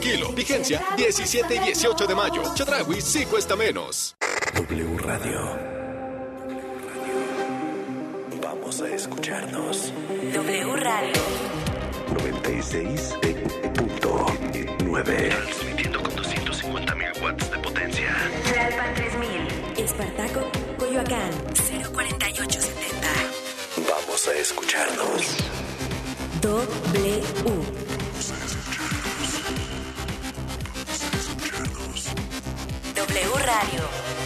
kilo. Vigencia 17 y 18 de mayo. Chedraui sí cuesta menos. W Radio. Vamos a escucharnos. W Radio 96.9. Transmitiendo con 250.000 watts de potencia. Tlalpan 3000. Espartaco, Coyoacán 04870. Vamos a escucharnos. W. W Radio.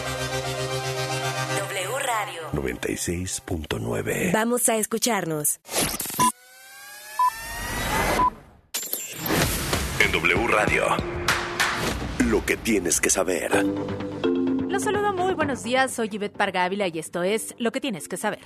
W Radio 96.9. Vamos a escucharnos. En W Radio. Lo que tienes que saber. Los saludo, muy buenos días. Soy Ivette Parga Ávila y esto es Lo que tienes que saber.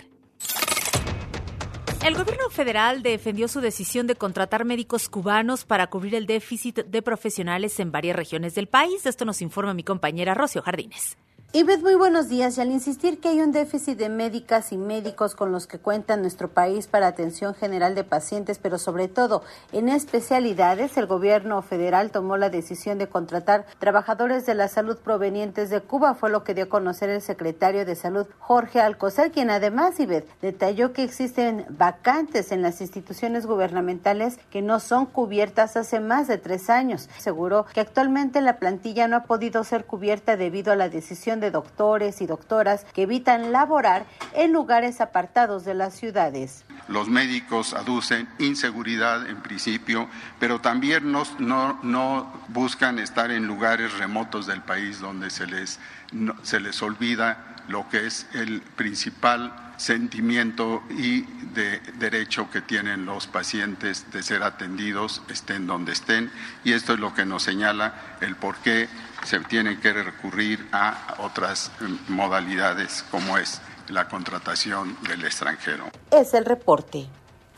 El gobierno federal defendió su decisión de contratar médicos cubanos para cubrir el déficit de profesionales en varias regiones del país. De esto nos informa mi compañera Rocío Jardines. Ivette, muy buenos días. Y al insistir que hay un déficit de médicas y médicos con los que cuenta nuestro país para atención general de pacientes, pero sobre todo en especialidades, el gobierno federal tomó la decisión de contratar trabajadores de la salud provenientes de Cuba. Fue lo que dio a conocer el secretario de Salud, Jorge Alcocer, quien además, Ivette, detalló que existen vacantes en las instituciones gubernamentales que no son cubiertas hace más de 3 años. Aseguró que actualmente la plantilla no ha podido ser cubierta debido a la decisión de doctores y doctoras que evitan laborar en lugares apartados de las ciudades. Los médicos aducen inseguridad en principio, pero también no buscan estar en lugares remotos del país donde se les olvida lo que es el principal sentimiento y de derecho que tienen los pacientes de ser atendidos, estén donde estén, y esto es lo que nos señala el por qué se tiene que recurrir a otras modalidades como es la contratación del extranjero. Es el reporte.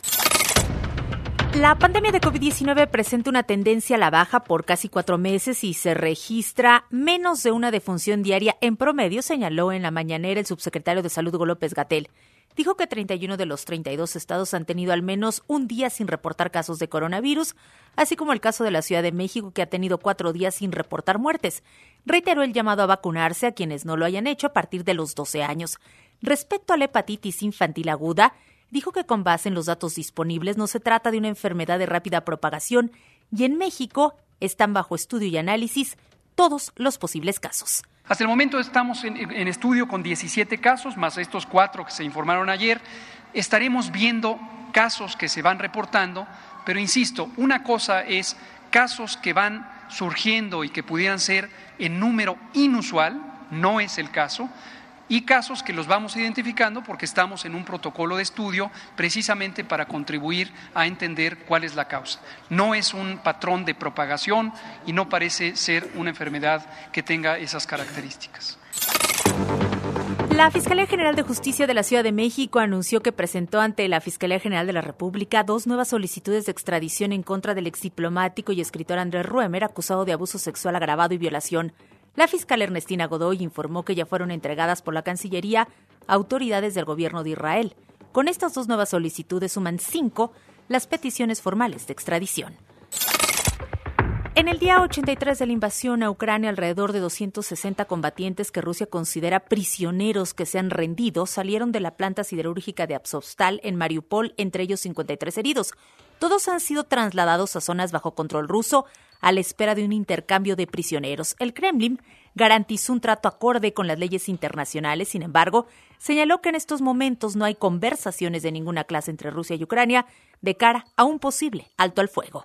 La pandemia de COVID-19 presenta una tendencia a la baja por casi 4 meses y se registra menos de una defunción diaria en promedio, señaló en la mañanera el subsecretario de Salud, Hugo López-Gatell. Dijo que 31 de los 32 estados han tenido al menos un día sin reportar casos de coronavirus, así como el caso de la Ciudad de México, que ha tenido 4 días sin reportar muertes. Reiteró el llamado a vacunarse a quienes no lo hayan hecho a partir de los 12 años. Respecto a la hepatitis infantil aguda, dijo que con base en los datos disponibles no se trata de una enfermedad de rápida propagación y en México están bajo estudio y análisis todos los posibles casos. Hasta el momento estamos en estudio con 17 casos, más estos 4 que se informaron ayer. Estaremos viendo casos que se van reportando, pero insisto, una cosa es casos que van surgiendo y que pudieran ser en número inusual, no es el caso, y casos que los vamos identificando porque estamos en un protocolo de estudio precisamente para contribuir a entender cuál es la causa. No es un patrón de propagación y no parece ser una enfermedad que tenga esas características. La Fiscalía General de Justicia de la Ciudad de México anunció que presentó ante la Fiscalía General de la República 2 nuevas solicitudes de extradición en contra del exdiplomático y escritor Andrés Ruemer, acusado de abuso sexual agravado y violación. La fiscal Ernestina Godoy informó que ya fueron entregadas por la Cancillería a autoridades del gobierno de Israel. Con estas 2 nuevas solicitudes suman 5 las peticiones formales de extradición. En el día 83 de la invasión a Ucrania, alrededor de 260 combatientes que Rusia considera prisioneros que se han rendido salieron de la planta siderúrgica de Azovstal en Mariupol, entre ellos 53 heridos. Todos han sido trasladados a zonas bajo control ruso a la espera de un intercambio de prisioneros. El Kremlin garantizó un trato acorde con las leyes internacionales. Sin embargo, señaló que en estos momentos no hay conversaciones de ninguna clase entre Rusia y Ucrania de cara a un posible alto al fuego.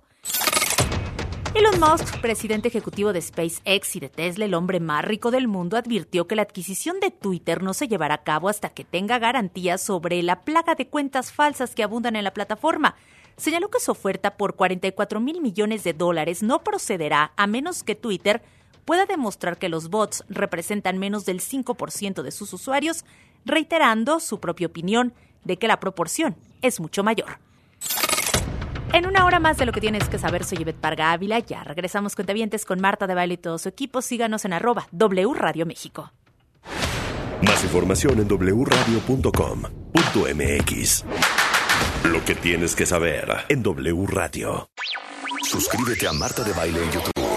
Elon Musk, presidente ejecutivo de SpaceX y de Tesla, el hombre más rico del mundo, advirtió que la adquisición de Twitter no se llevará a cabo hasta que tenga garantías sobre la plaga de cuentas falsas que abundan en la plataforma. Señaló que su oferta por $44,000 millones no procederá a menos que Twitter pueda demostrar que los bots representan menos del 5% de sus usuarios, reiterando su propia opinión de que la proporción es mucho mayor. En una hora más de Lo que tienes que saber, soy Ivette Parga Ávila. Ya regresamos, cuentavientes, con Marta de Baile y todo su equipo. Síganos en @W Radio México. Más información en wradio.com.mx. Lo que tienes que saber en W Radio. Suscríbete a Marta de Baile en YouTube.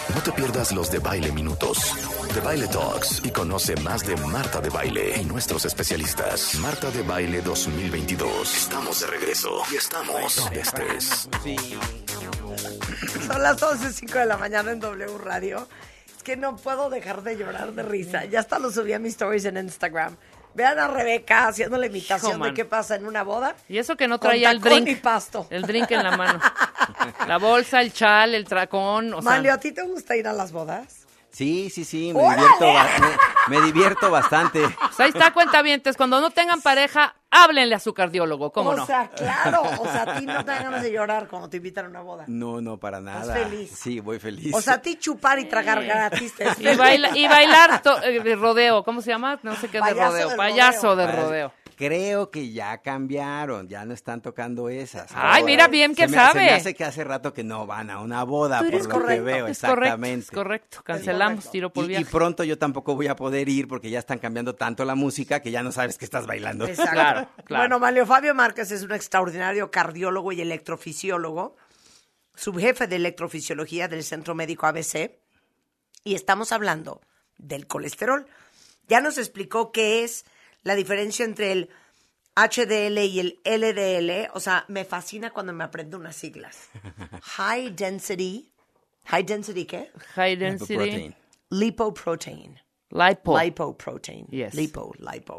No te pierdas los de Baile Minutos, de Baile Talks y conoce más de Marta de Baile y nuestros especialistas. Marta de Baile 2022. Estamos de regreso y estamos donde estés. Sí. Son las 12:05 de la mañana en W Radio. Es que no puedo dejar de llorar de risa. Ya hasta lo subí a mis stories en Instagram. Vean a Rebeca haciendo la imitación de qué pasa en una boda. Y eso que no traía el drink. Y pasto. El drink en la mano. La bolsa, el chal, el tracón. Manlio, ¿a ti te gusta ir a las bodas? Sí, me divierto bastante. Pues ahí está, cuentavientes. Cuando no tengan pareja, háblenle a su cardiólogo, ¿cómo no? O sea, claro. O sea, a ti no te dan ganas de llorar cuando te invitan a una boda. No, para nada. ¿Estás feliz? Sí, voy feliz. O sea, a ti chupar y tragar gratis. Y bailar de rodeo. ¿Cómo se llama? No sé qué de rodeo. Payaso de rodeo. Creo que ya cambiaron, ya no están tocando esas. Ay, mira bien que sabe. Se me hace que hace rato que no van a una boda, por lo que veo, exactamente. Es correcto, cancelamos, tiro por viaje. Y pronto yo tampoco voy a poder ir porque ya están cambiando tanto la música que ya no sabes que estás bailando. Exacto. Claro. Bueno, Manlio Fabio Márquez es un extraordinario cardiólogo y electrofisiólogo, subjefe de electrofisiología del Centro Médico ABC, y estamos hablando del colesterol. Ya nos explicó qué es la diferencia entre el HDL y el LDL. O sea, me fascina cuando me aprendo unas siglas. High density ¿qué? High density lipoprotein. Lipoprotein. Yes. Lipo.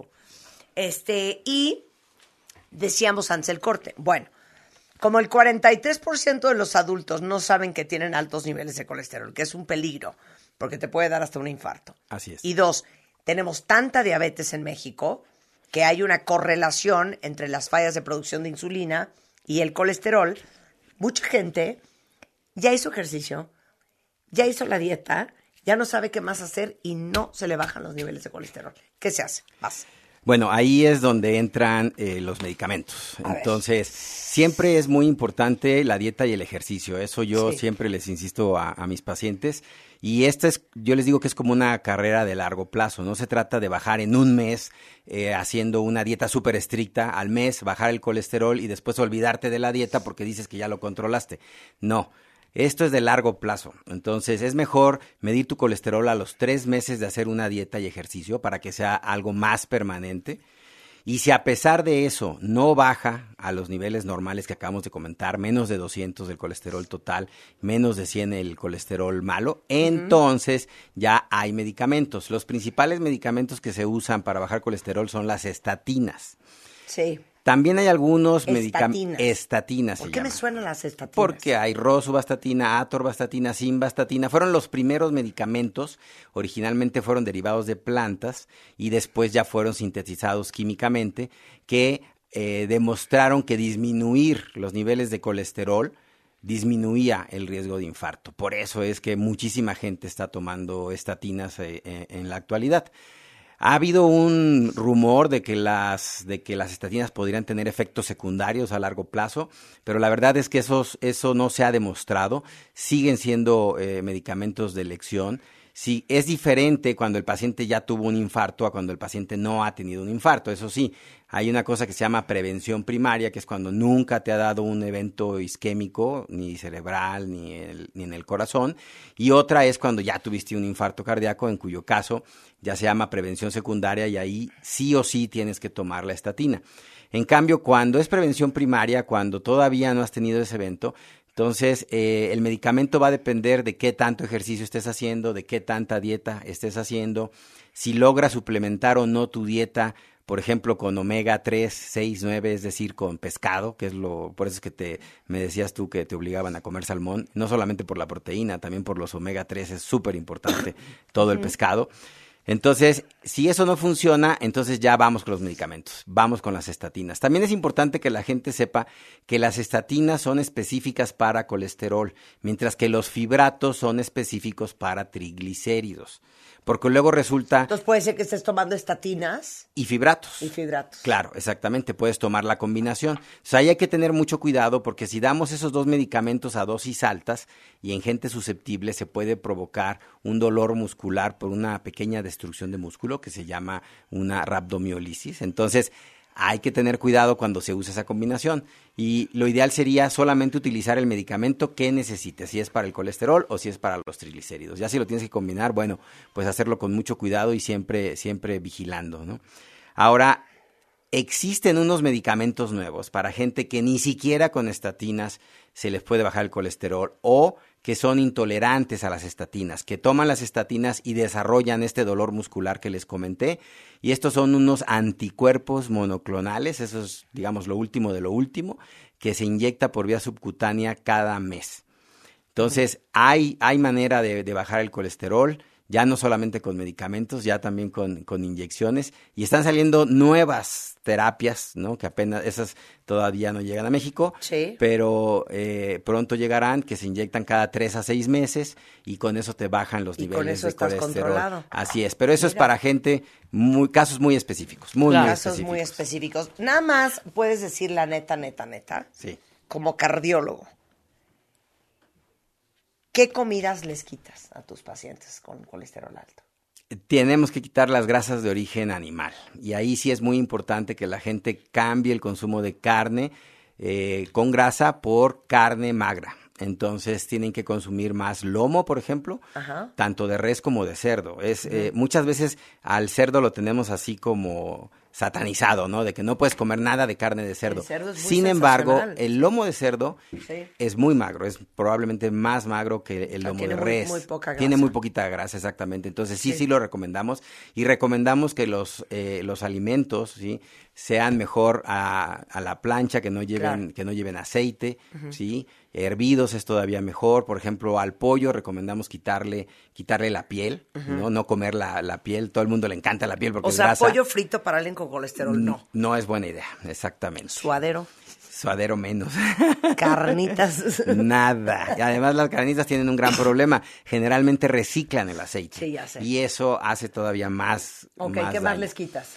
Y decíamos antes el corte. Bueno, como el 43% de los adultos no saben que tienen altos niveles de colesterol, que es un peligro, porque te puede dar hasta un infarto. Así es. Y 2, tenemos tanta diabetes en México que hay una correlación entre las fallas de producción de insulina y el colesterol. Mucha gente ya hizo ejercicio, ya hizo la dieta, ya no sabe qué más hacer y no se le bajan los niveles de colesterol. ¿Qué se hace? Vas. Bueno, ahí es donde entran los medicamentos. Entonces, siempre es muy importante la dieta y el ejercicio. Eso yo siempre les insisto a mis pacientes. Y yo les digo que es como una carrera de largo plazo. No se trata de bajar en un mes haciendo una dieta súper estricta, al mes bajar el colesterol y después olvidarte de la dieta porque dices que ya lo controlaste. No. Esto es de largo plazo, entonces es mejor medir tu colesterol a los 3 meses de hacer una dieta y ejercicio para que sea algo más permanente. Y si a pesar de eso no baja a los niveles normales que acabamos de comentar, menos de 200 del colesterol total, menos de 100 el colesterol malo, entonces ya hay medicamentos. Los principales medicamentos que se usan para bajar colesterol son las estatinas. Sí. También hay algunos medicamentos. Estatinas. ¿Por qué me suenan las estatinas? Porque hay rosuvastatina, atorvastatina, simvastatina. Fueron los primeros medicamentos. Originalmente fueron derivados de plantas y después ya fueron sintetizados químicamente que demostraron que disminuir los niveles de colesterol disminuía el riesgo de infarto. Por eso es que muchísima gente está tomando estatinas en la actualidad. Ha habido un rumor de que las estatinas podrían tener efectos secundarios a largo plazo, pero la verdad es que eso no se ha demostrado. Siguen siendo medicamentos de elección. Sí, es diferente cuando el paciente ya tuvo un infarto a cuando el paciente no ha tenido un infarto. Eso sí, hay una cosa que se llama prevención primaria, que es cuando nunca te ha dado un evento isquémico, ni cerebral, ni en el corazón. Y otra es cuando ya tuviste un infarto cardíaco, en cuyo caso ya se llama prevención secundaria y ahí sí o sí tienes que tomar la estatina. En cambio, cuando es prevención primaria, cuando todavía no has tenido ese evento, entonces el medicamento va a depender de qué tanto ejercicio estés haciendo, de qué tanta dieta estés haciendo, si logras suplementar o no tu dieta, por ejemplo, con omega 3, 6, 9, es decir, con pescado, que es por eso es que me decías tú que te obligaban a comer salmón, no solamente por la proteína, también por los omega 3, es súper importante todo el pescado. Entonces, si eso no funciona, entonces ya vamos con los medicamentos, vamos con las estatinas. También es importante que la gente sepa que las estatinas son específicas para colesterol, mientras que los fibratos son específicos para triglicéridos. Porque luego resulta... Entonces puede ser que estés tomando estatinas. Y fibratos. Claro, exactamente, puedes tomar la combinación. O sea, ahí hay que tener mucho cuidado porque si damos esos dos medicamentos a dosis altas y en gente susceptible se puede provocar un dolor muscular por una pequeña destrucción de músculo que se llama una rhabdomiólisis. Entonces, hay que tener cuidado cuando se usa esa combinación. Y lo ideal sería solamente utilizar el medicamento que necesites, si es para el colesterol o si es para los triglicéridos. Ya si lo tienes que combinar, bueno, pues hacerlo con mucho cuidado y siempre vigilando, ¿no? Ahora, existen unos medicamentos nuevos para gente que ni siquiera con estatinas se les puede bajar el colesterol o que son intolerantes a las estatinas, que toman las estatinas y desarrollan este dolor muscular que les comenté. Y estos son unos anticuerpos monoclonales, eso es, digamos, lo último de lo último, que se inyecta por vía subcutánea cada mes. Entonces, hay manera de bajar el colesterol, ya no solamente con medicamentos, ya también con inyecciones, y están saliendo nuevas terapias, ¿no? Que apenas esas todavía no llegan a México, sí, pero pronto llegarán, que se inyectan cada 3 a 6 meses y con eso te bajan los niveles de colesterol. Controlado. Así es, pero eso es para gente, casos muy específicos, muy específicos. Nada más puedes decir la neta, sí, como cardiólogo. ¿Qué comidas les quitas a tus pacientes con colesterol alto? Tenemos que quitar las grasas de origen animal. Y ahí sí es muy importante que la gente cambie el consumo de carne con grasa por carne magra. Entonces tienen que consumir más lomo, por ejemplo, ajá, tanto de res como de cerdo. Muchas veces al cerdo lo tenemos así como satanizado, ¿no? De que no puedes comer nada de carne de cerdo. El cerdo es muy Sin embargo, sensacional. el lomo de cerdo Sí. es muy magro, es probablemente más magro que el lomo de res. Muy poca grasa. Tiene muy poquita grasa, exactamente. Entonces sí lo recomendamos. Y recomendamos que los alimentos, ¿sí?, sean mejor a la plancha, que no lleven aceite, uh-huh, ¿sí? Hervidos es todavía mejor. Por ejemplo, al pollo recomendamos quitarle la piel, uh-huh, no comer la piel. Todo el mundo le encanta la piel porque o sea, es grasa. pollo frito para alguien con colesterol, no. No es buena idea, exactamente. Suadero menos. Carnitas. Nada. Y además las carnitas tienen un gran problema. Generalmente reciclan el aceite. Sí, ya sé. Y eso hace todavía más ¿Qué daño. más les quitas?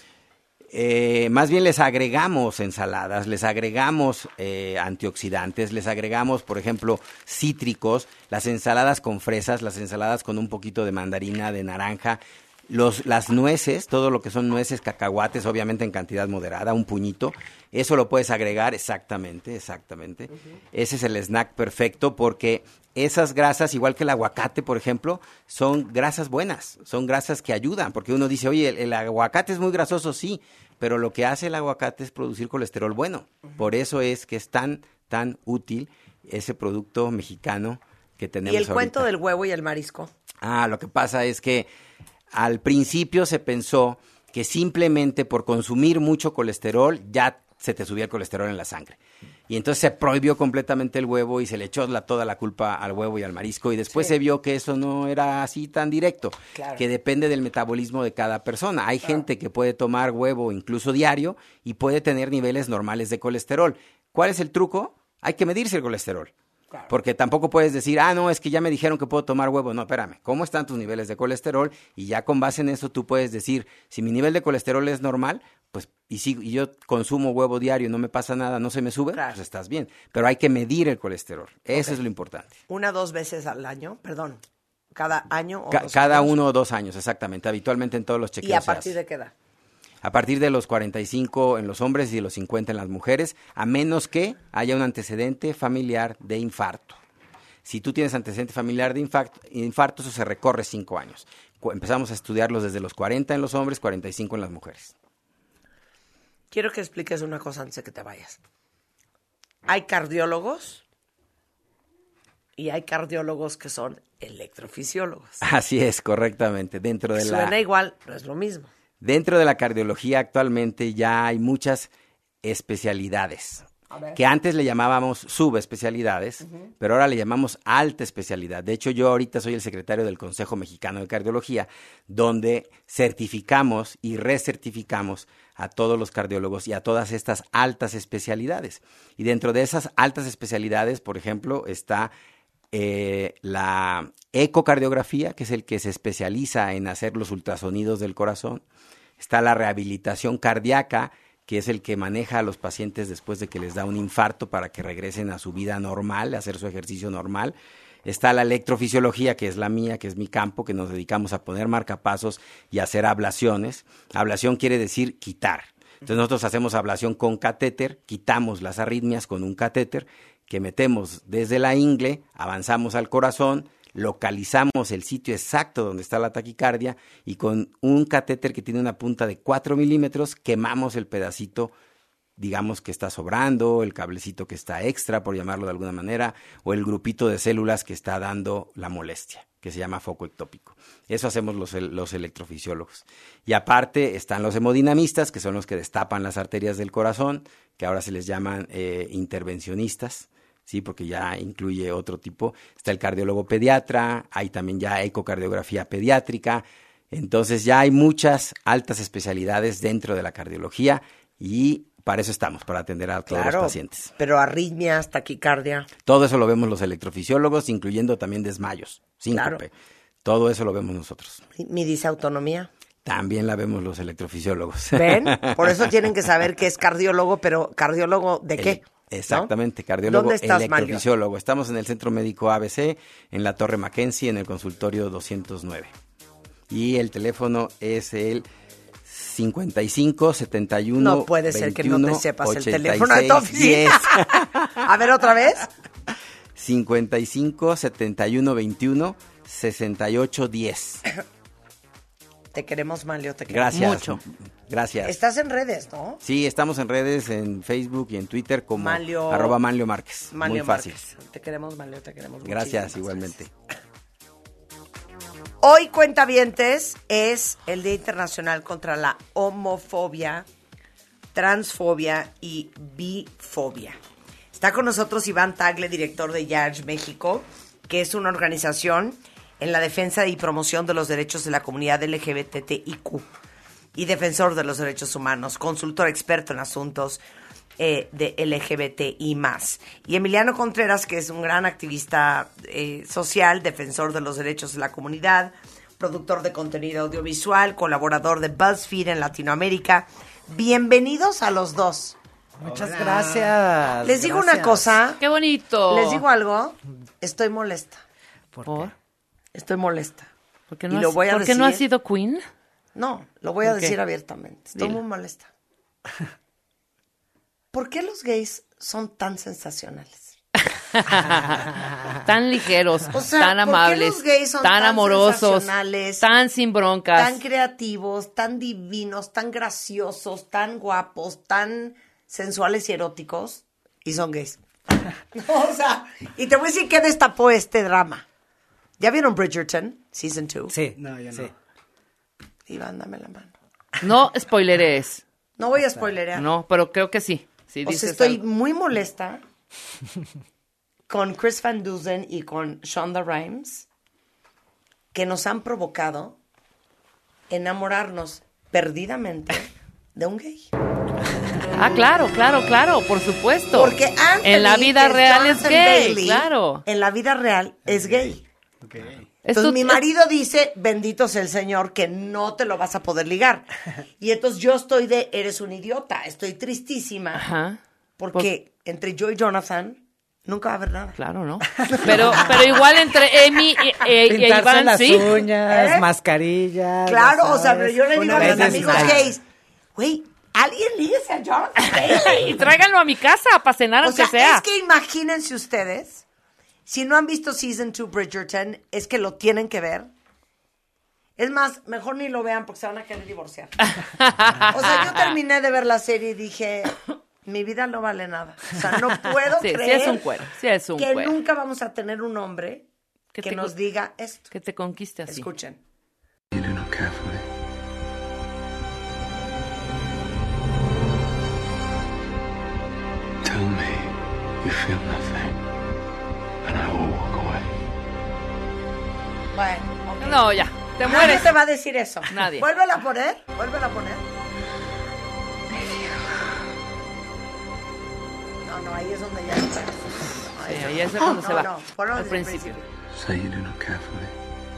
Más bien les agregamos ensaladas, les agregamos antioxidantes, les agregamos, por ejemplo, cítricos, las ensaladas con fresas, las ensaladas con un poquito de mandarina, de naranja, las nueces, todo lo que son nueces, cacahuates, obviamente en cantidad moderada, un puñito, eso lo puedes agregar exactamente. Uh-huh. Ese es el snack perfecto porque esas grasas, igual que el aguacate, por ejemplo, son grasas buenas, son grasas que ayudan, porque uno dice, oye, el aguacate es muy grasoso, sí, pero lo que hace el aguacate es producir colesterol bueno. Uh-huh. Por eso es que es tan útil ese producto mexicano que tenemos. ¿Y el ahorita. cuento del huevo y el marisco? Lo que pasa es que al principio se pensó que simplemente por consumir mucho colesterol ya se te subía el colesterol en la sangre. Y entonces se prohibió completamente el huevo y se le echó toda la culpa al huevo y al marisco. Y después se vio que eso no era así tan directo, claro, que depende del metabolismo de cada persona. Hay gente que puede tomar huevo incluso diario y puede tener niveles normales de colesterol. ¿Cuál es el truco? Hay que medirse el colesterol. Claro. Porque tampoco puedes decir, no, es que ya me dijeron que puedo tomar huevo. No, espérame, ¿cómo están tus niveles de colesterol? Y ya con base en eso tú puedes decir, si mi nivel de colesterol es normal, pues, y yo consumo huevo diario y no me pasa nada, no se me sube, claro, pues estás bien. Pero hay que medir el colesterol, eso es lo importante. 1 o 2 veces al año, perdón, cada año o cada 1 o 2 años, exactamente, habitualmente en todos los chequeos. ¿Y a partir de qué edad? A partir de los 45 en los hombres y de los 50 en las mujeres, a menos que haya un antecedente familiar de infarto. Si tú tienes antecedente familiar de infarto, eso se recorre 5 años. Empezamos a estudiarlos desde los 40 en los hombres, 45 en las mujeres. Quiero que expliques una cosa antes de que te vayas. Hay cardiólogos y hay cardiólogos que son electrofisiólogos. Así es, correctamente. Suena igual, no es lo mismo. Dentro de la cardiología actualmente ya hay muchas especialidades, que antes le llamábamos subespecialidades, pero ahora le llamamos alta especialidad. De hecho, yo ahorita soy el secretario del Consejo Mexicano de Cardiología, donde certificamos y recertificamos a todos los cardiólogos y a todas estas altas especialidades. Y dentro de esas altas especialidades, por ejemplo, está la ecocardiografía, que es el que se especializa en hacer los ultrasonidos del corazón. Está la rehabilitación cardíaca, que es el que maneja a los pacientes después de que les da un infarto para que regresen a su vida normal, a hacer su ejercicio normal. Está la electrofisiología, que es la mía, que es mi campo, que nos dedicamos a poner marcapasos y a hacer ablaciones. Ablación quiere decir quitar. Entonces nosotros hacemos ablación con catéter, quitamos las arritmias con un catéter que metemos desde la ingle, avanzamos al corazón, localizamos el sitio exacto donde está la taquicardia y con un catéter que tiene una punta de 4 milímetros quemamos el pedacito, digamos, que está sobrando, el cablecito que está extra, por llamarlo de alguna manera, o el grupito de células que está dando la molestia, que se llama foco ectópico. Eso hacemos los electrofisiólogos. Y aparte están los hemodinamistas, que son los que destapan las arterias del corazón, que ahora se les llaman intervencionistas, sí, porque ya incluye otro tipo. Está el cardiólogo pediatra, hay también ya ecocardiografía pediátrica. Entonces ya hay muchas altas especialidades dentro de la cardiología y para eso estamos, para atender a todos los pacientes. Pero arritmias, taquicardia. Todo eso lo vemos los electrofisiólogos, incluyendo también desmayos, síncope. Claro. Todo eso lo vemos nosotros. ¿Mi disautonomía? También la vemos los electrofisiólogos. ¿Ven? Por eso tienen que saber que es cardiólogo, pero ¿cardiólogo de qué? Exactamente, ¿no? Cardiólogo electrofisiólogo. Mario? Estamos en el Centro Médico ABC, en la Torre Mackenzie, en el consultorio 209. Y el teléfono es el 55 71 No puede 21, ser que no te sepas 86, el teléfono de tu oficina. A ver, ¿otra vez? 55 71 21 68 10. Te queremos, Malio, te queremos mucho. Gracias. Estás en redes, ¿no? Sí, estamos en redes, en Facebook y en Twitter como Manlio Márquez. Muy fácil. Márquez. Te queremos, Malio, te queremos. Gracias, igualmente. Hoy, cuentavientes, es el Día Internacional contra la Homofobia, Transfobia y Bifobia. Está con nosotros Iván Tagle, director de YARJ México, que es una organización en la defensa y promoción de los derechos de la comunidad LGBTIQ y defensor de los derechos humanos, consultor experto en asuntos de LGBTI+. Y Emiliano Contreras, que es un gran activista social, defensor de los derechos de la comunidad, productor de contenido audiovisual, colaborador de BuzzFeed en Latinoamérica. Bienvenidos a los dos. Muchas gracias. Les digo una cosa. ¡Qué bonito! Les digo algo. Estoy molesta. ¿Por qué? Estoy molesta. ¿Por qué no has sido queen? No, lo voy a decir abiertamente. Estoy muy molesta. ¿Por qué los gays son tan sensacionales? Tan ligeros, o sea, tan amables, ¿por qué los gays son tan amorosos, tan sin broncas, tan creativos, tan divinos, tan graciosos, tan guapos, tan sensuales y eróticos? Y son gays. O sea, y te voy a decir qué destapó este drama. ¿Ya vieron Bridgerton, Season 2? Sí. No, yo no. Sí. Iván, dame la mano. No spoileres. No voy a spoilerear. No, pero creo que sí. O sea, estoy muy molesta con Chris Van Dusen y con Shonda Rhimes, que nos han provocado enamorarnos perdidamente de un gay. Ah, claro, por supuesto. Porque Anthony, en la vida real es gay, Bailey, claro. En la vida real es gay. Okay. Entonces mi marido dice, bendito sea el Señor, que no te lo vas a poder ligar. Y entonces yo estoy eres un idiota, estoy tristísima. Ajá. Porque entre yo y Jonathan nunca va a haber nada. Claro, ¿no? Pero igual entre Emi y Iván, las sí. uñas, mascarillas. Claro, o sea, pero yo le digo a mis amigos gays, güey, alguien líguese a Jonathan Bailey. Y tráiganlo a mi casa para cenar, aunque sea. Es que imagínense ustedes, si no han visto Season 2 Bridgerton, es que lo tienen que ver. Es más, mejor ni lo vean porque se van a querer divorciar. O sea, yo terminé de ver la serie y dije, mi vida no vale nada. O sea, no puedo creer que nunca vamos a tener un hombre que nos diga esto. Que te conquiste así. Escuchen. You do not care for me. Tell me you feel nothing, and I will walk away. Bueno, okay. No, ya. Te Nadie mueres. te va a decir eso. Nadie. Vuélvela a poner. Vuélvela a poner. No, ahí es donde ya está. Sí, ahí es cuando se va. Ponlo al principio. Say you do not care for me.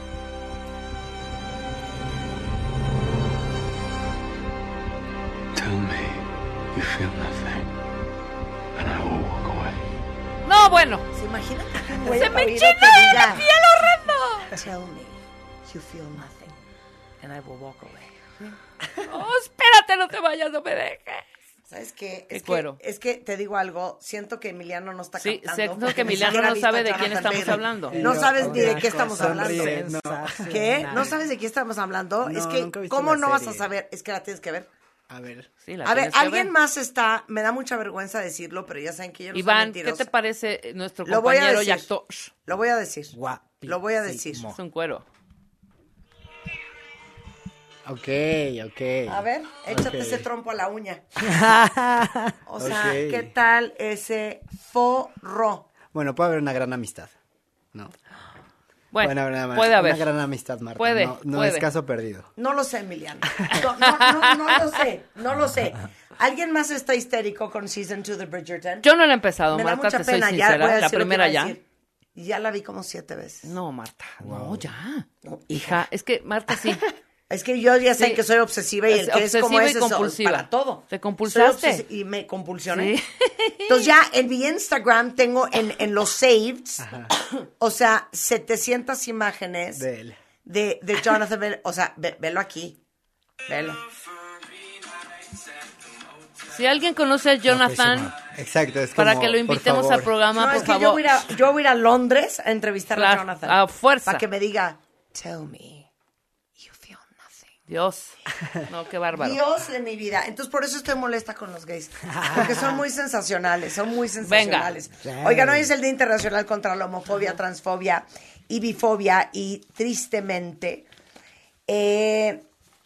Tell me you feel nothing, and I will walk away. No, bueno. ¿Se imagina? Se me enchina la piel horrendo. Tell me you feel nothing, and I will walk away. Oh, espérate. espérate, no te vayas, no me dejes. ¿Sabes qué? Es que te digo algo, siento que Emiliano no está captando. Sí, siento que Emiliano no sabe de quién estamos hablando. No sabes ni de qué estamos hablando. ¿Qué? ¿No sabes de qué estamos hablando? Es que, ¿cómo no vas a saber? Es que la tienes que ver. A ver. Sí, a ver, alguien más está, me da mucha vergüenza decirlo, pero ya saben que yo no soy mentirosa. Iván, ¿qué te parece nuestro compañero y actor? Lo voy a decir. Lo voy a decir. Es un cuero. Ok. A ver, échate ese trompo a la uña. O sea, ¿qué tal ese forro? Bueno, puede haber una gran amistad, ¿no? Bueno, puede haber. Una gran amistad, Marta. Puede. No es caso perdido. No lo sé, Emiliano. No lo sé. ¿Alguien más está histérico con Season 2 de Bridgerton? Yo no la he empezado, Me Marta, da mucha te pena. soy sincera. La primera ya. Ya la vi como 7 veces. No, Marta, no, ya. No, hija, es que Marta sí. Es que yo ya sé que soy obsesiva y el que es como ese para todo. ¿Te compulsaste? Y me compulsioné. Sí. Entonces ya en mi Instagram tengo en los saves, o sea, 700 imágenes de Jonathan Bell. O sea, velo aquí. Velo. Si alguien conoce a Jonathan, exacto, es para como, que lo invitemos al programa, por favor. Yo voy a ir a Londres a entrevistar a Jonathan. A fuerza. Para que me diga, tell me. Dios, no, qué bárbaro. Dios de mi vida. Entonces, por eso estoy molesta con los gays. Porque son muy sensacionales, Venga. Oigan, hoy es el Día Internacional contra la Homofobia, Transfobia y Bifobia. Y tristemente, el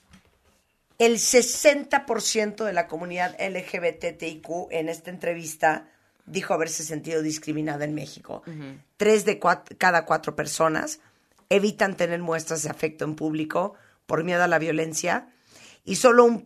60% de la comunidad LGBTIQ en esta entrevista dijo haberse sentido discriminada en México. 3 de cada 4 personas evitan tener muestras de afecto en público por miedo a la violencia, y solo un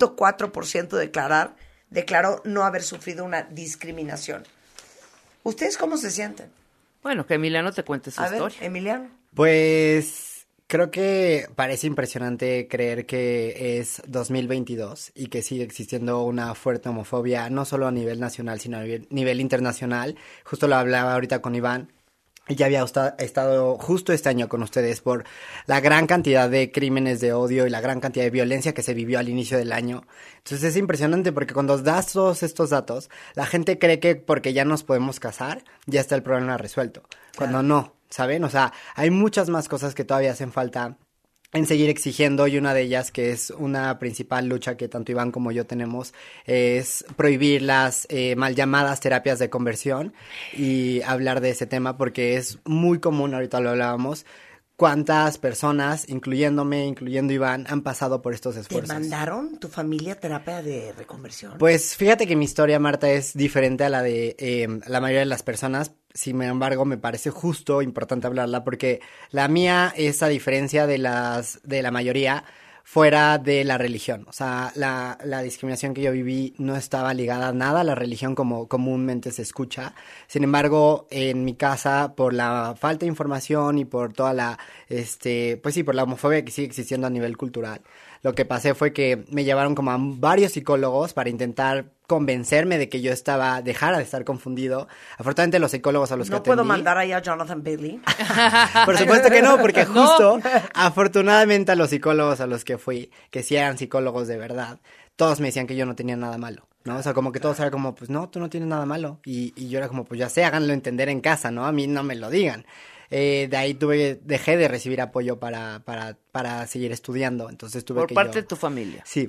0.4% declaró no haber sufrido una discriminación. ¿Ustedes cómo se sienten? Bueno, que Emiliano te cuente su historia. Ver, Emiliano. Pues creo que parece impresionante creer que es 2022 y que sigue existiendo una fuerte homofobia, no solo a nivel nacional, sino a nivel internacional. Justo lo hablaba ahorita con Iván. Ya había estado justo este año con ustedes por la gran cantidad de crímenes de odio y la gran cantidad de violencia que se vivió al inicio del año. Entonces es impresionante porque cuando das todos estos datos, la gente cree que porque ya nos podemos casar, ya está el problema resuelto. Cuando no, ¿saben? O sea, hay muchas más cosas que todavía hacen falta en seguir exigiendo, y una de ellas, que es una principal lucha que tanto Iván como yo tenemos, es prohibir las mal llamadas terapias de conversión y hablar de ese tema porque es muy común, ahorita lo hablábamos, cuántas personas, incluyendo Iván, han pasado por estos esfuerzos. ¿Te mandaron tu familia terapia de reconversión? Pues fíjate que mi historia, Marta, es diferente a la de la mayoría de las personas. Sin embargo, me parece justo importante hablarla porque la mía es, a diferencia de la mayoría, fuera de la religión. O sea, la discriminación que yo viví no estaba ligada a nada a la religión como comúnmente se escucha. Sin embargo, en mi casa, por la falta de información y por toda la, pues sí, por la homofobia que sigue existiendo a nivel cultural, lo que pasé fue que me llevaron como a varios psicólogos para intentar convencerme de que yo dejara de estar confundido. Afortunadamente los psicólogos a los que atendí... ¿No puedo mandar ahí a Jonathan Bailey? Por supuesto que no, porque justo, afortunadamente a los psicólogos a los que fui, que sí eran psicólogos de verdad, todos me decían que yo no tenía nada malo, ¿no? O sea, como que todos eran como, pues no, tú no tienes nada malo. Y yo era como, pues ya sé, háganlo entender en casa, ¿no? A mí no me lo digan. De ahí dejé de recibir apoyo para seguir estudiando, entonces tuve Por parte de tu familia. Sí,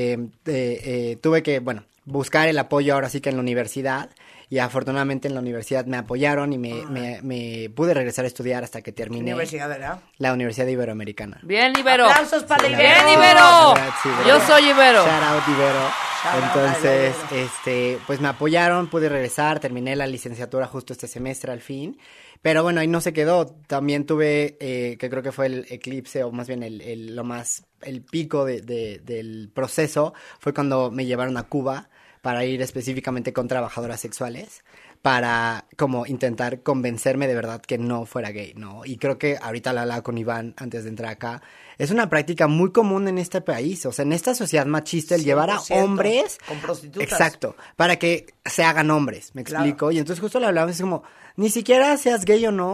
tuve que, buscar el apoyo ahora sí que en la universidad, y afortunadamente en la universidad me apoyaron y me pude regresar a estudiar hasta que terminé. ¿Qué universidad era? La Universidad Iberoamericana. Bien, Ibero. ¡Aplausos para Ibero! ¡Bien, Ibero! Yo soy Ibero. Shout out, Ibero. Entonces, pues me apoyaron, pude regresar, terminé la licenciatura justo este semestre al fin. Pero bueno, ahí no se quedó. También tuve, que creo que fue el eclipse, o más bien el pico del proceso, fue cuando me llevaron a Cuba para ir específicamente con trabajadoras sexuales, para como intentar convencerme de verdad que no fuera gay, ¿no? Y creo que ahorita la hablaba con Iván antes de entrar acá, es una práctica muy común en este país, o sea, en esta sociedad machista, el llevar a hombres... Con prostitutas. Exacto, para que se hagan hombres, ¿me explico? Claro. Y entonces justo le hablábamos, es como, ni siquiera seas gay o no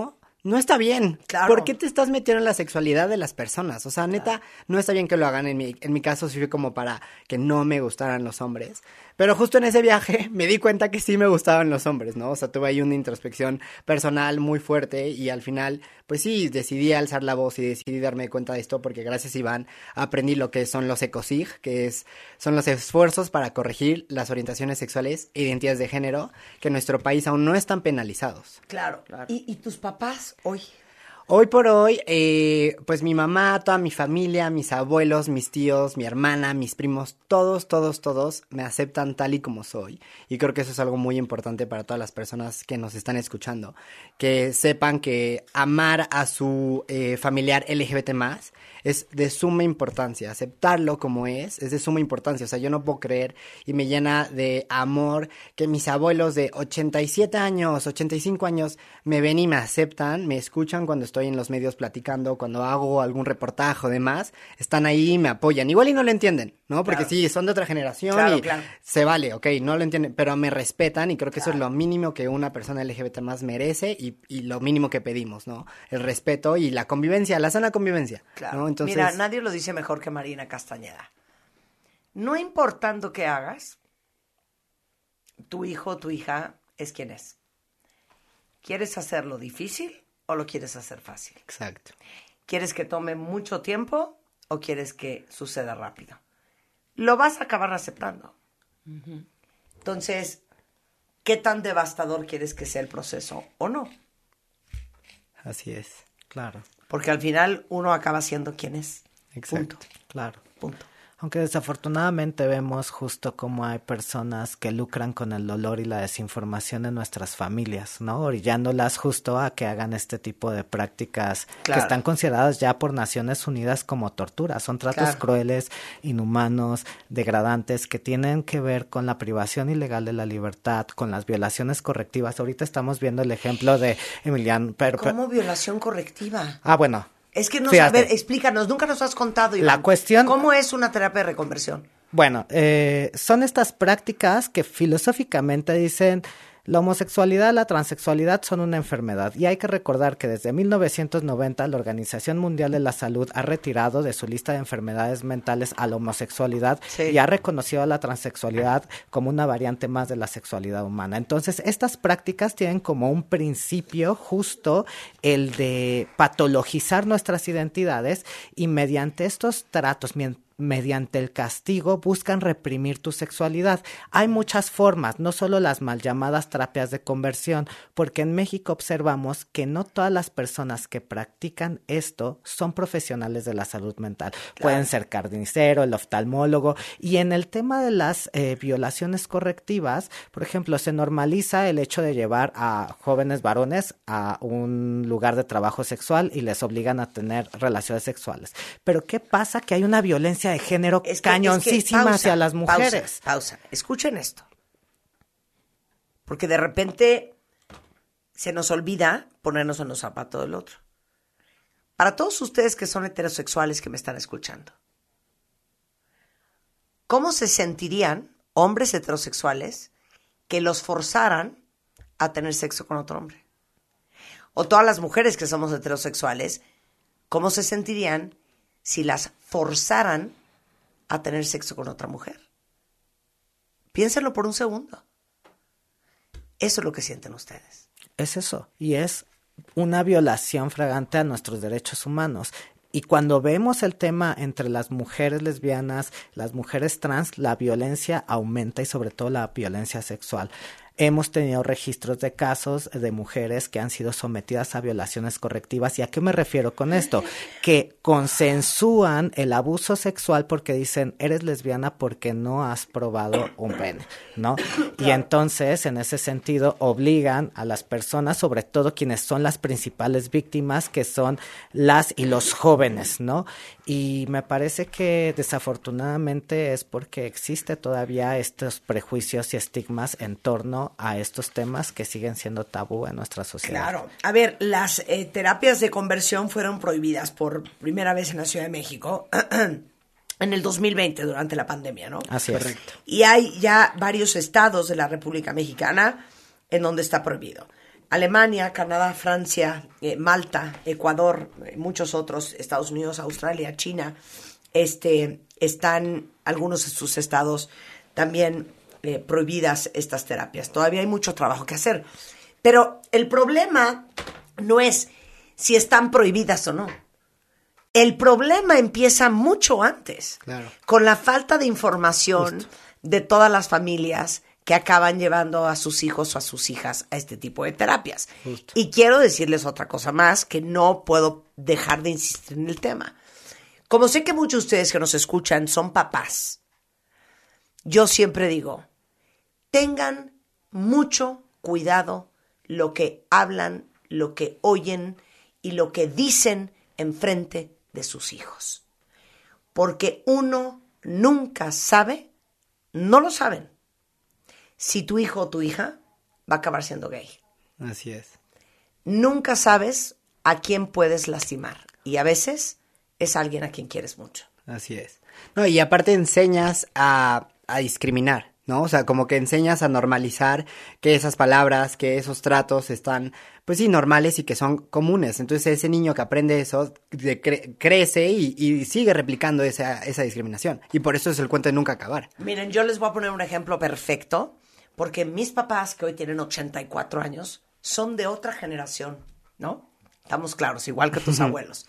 no está bien. Claro. ¿Por qué te estás metiendo en la sexualidad de las personas? O sea, neta, no está bien que lo hagan. En mi caso sí fue como para que no me gustaran los hombres. Pero justo en ese viaje me di cuenta que sí me gustaban los hombres, ¿no? O sea, tuve ahí una introspección personal muy fuerte y al final, pues sí, decidí alzar la voz y decidí darme cuenta de esto porque gracias a Iván aprendí lo que son los ECOSIG, son los esfuerzos para corregir las orientaciones sexuales e identidades de género que en nuestro país aún no están penalizados. Claro. ¿Y tus papás hoy? Hoy por hoy, pues mi mamá, toda mi familia, mis abuelos, mis tíos, mi hermana, mis primos, todos me aceptan tal y como soy. Y creo que eso es algo muy importante para todas las personas que nos están escuchando. Que sepan que amar a su familiar LGBT+, es de suma importancia. Aceptarlo como es de suma importancia. O sea, yo no puedo creer y me llena de amor que mis abuelos de 87 años, 85 años me ven y me aceptan, me escuchan cuando estoy en los medios platicando, cuando hago algún reportaje o demás, están ahí y me apoyan. Igual y no lo entienden, ¿no? Porque sí, son de otra generación se vale, ok, no lo entienden, pero me respetan y creo que eso es lo mínimo que una persona LGBT+ merece y lo mínimo que pedimos, ¿no? El respeto y la convivencia, la sana convivencia, ¿no? Entonces, mira, nadie lo dice mejor que Marina Castañeda. No importando qué hagas, tu hijo o tu hija es quien es. ¿Quieres hacerlo difícil o lo quieres hacer fácil? Exacto. ¿Quieres que tome mucho tiempo o quieres que suceda rápido? Lo vas a acabar aceptando. Uh-huh. Entonces, ¿qué tan devastador quieres que sea el proceso o no? Así es, claro. Porque al final uno acaba siendo quien es. Exacto, punto. Claro. Punto. Aunque desafortunadamente vemos justo como hay personas que lucran con el dolor y la desinformación en nuestras familias, ¿no? Orillándolas justo a que hagan este tipo de prácticas que están consideradas ya por Naciones Unidas como tortura. Son tratos crueles, inhumanos, degradantes, que tienen que ver con la privación ilegal de la libertad, con las violaciones correctivas. Ahorita estamos viendo el ejemplo de Emiliano. ¿Cómo violación correctiva? Bueno. Es que a ver, explícanos, nunca nos has contado, Iván. La cuestión... ¿Cómo es una terapia de reconversión? Bueno, son estas prácticas que filosóficamente dicen la homosexualidad, la transexualidad son una enfermedad. Y hay que recordar que desde 1990 la Organización Mundial de la Salud ha retirado de su lista de enfermedades mentales a la homosexualidad y ha reconocido a la transexualidad como una variante más de la sexualidad humana. Entonces, estas prácticas tienen como un principio justo el de patologizar nuestras identidades y mediante estos tratos, mediante el castigo, buscan reprimir tu sexualidad. Hay muchas formas, no solo las mal llamadas terapias de conversión, porque en México observamos que no todas las personas que practican esto son profesionales de la salud mental. Pueden ser carnicero, el oftalmólogo, y en el tema de las violaciones correctivas, por ejemplo, se normaliza el hecho de llevar a jóvenes varones a un lugar de trabajo sexual y les obligan a tener relaciones sexuales. Pero ¿qué pasa? Que hay una violencia de género cañoncísima hacia las mujeres. Pausa. Escuchen esto. Porque de repente se nos olvida ponernos en los zapatos del otro. Para todos ustedes que son heterosexuales que me están escuchando, ¿cómo se sentirían hombres heterosexuales que los forzaran a tener sexo con otro hombre? O todas las mujeres que somos heterosexuales, ¿cómo se sentirían si las forzaran a tener sexo con otra mujer? Piénsenlo por un segundo. Eso es lo que sienten ustedes. Es eso, y es una violación flagrante a nuestros derechos humanos. Y cuando vemos el tema entre las mujeres lesbianas, las mujeres trans, la violencia aumenta y sobre todo la violencia sexual. Hemos tenido registros de casos de mujeres que han sido sometidas a violaciones correctivas. ¿Y a qué me refiero con esto? Que consensúan el abuso sexual porque dicen, eres lesbiana porque no has probado un pene, ¿no? Y entonces, en ese sentido, obligan a las personas, sobre todo quienes son las principales víctimas, que son las y los jóvenes, ¿no? Y me parece que desafortunadamente es porque existe todavía estos prejuicios y estigmas en torno a estos temas que siguen siendo tabú en nuestra sociedad. Claro. A ver, las terapias de conversión fueron prohibidas por primera vez en la Ciudad de México en el 2020, durante la pandemia, ¿no? Así es. Correcto. Y hay ya varios estados de la República Mexicana en donde está prohibido. Alemania, Canadá, Francia, Malta, Ecuador, muchos otros, Estados Unidos, Australia, China, están algunos de sus estados también prohibidas estas terapias. Todavía hay mucho trabajo que hacer. Pero el problema no es si están prohibidas o no. El problema empieza mucho antes, con la falta de información de todas las familias que acaban llevando a sus hijos o a sus hijas a este tipo de terapias. Y quiero decirles otra cosa más, que no puedo dejar de insistir en el tema. Como sé que muchos de ustedes que nos escuchan son papás, yo siempre digo, tengan mucho cuidado lo que hablan, lo que oyen y lo que dicen enfrente de sus hijos. Porque uno nunca sabe, no lo saben, si tu hijo o tu hija va a acabar siendo gay. Así es. Nunca sabes a quién puedes lastimar. Y a veces es alguien a quien quieres mucho. Así es. No, y aparte enseñas a discriminar, ¿no? O sea, como que enseñas a normalizar que esas palabras, que esos tratos están, pues sí, normales y que son comunes. Entonces ese niño que aprende eso crece y sigue replicando esa discriminación. Y por eso es el cuento de nunca acabar. Miren, yo les voy a poner un ejemplo perfecto, porque mis papás, que hoy tienen 84 años, son de otra generación, ¿no? Estamos claros, igual que tus abuelos.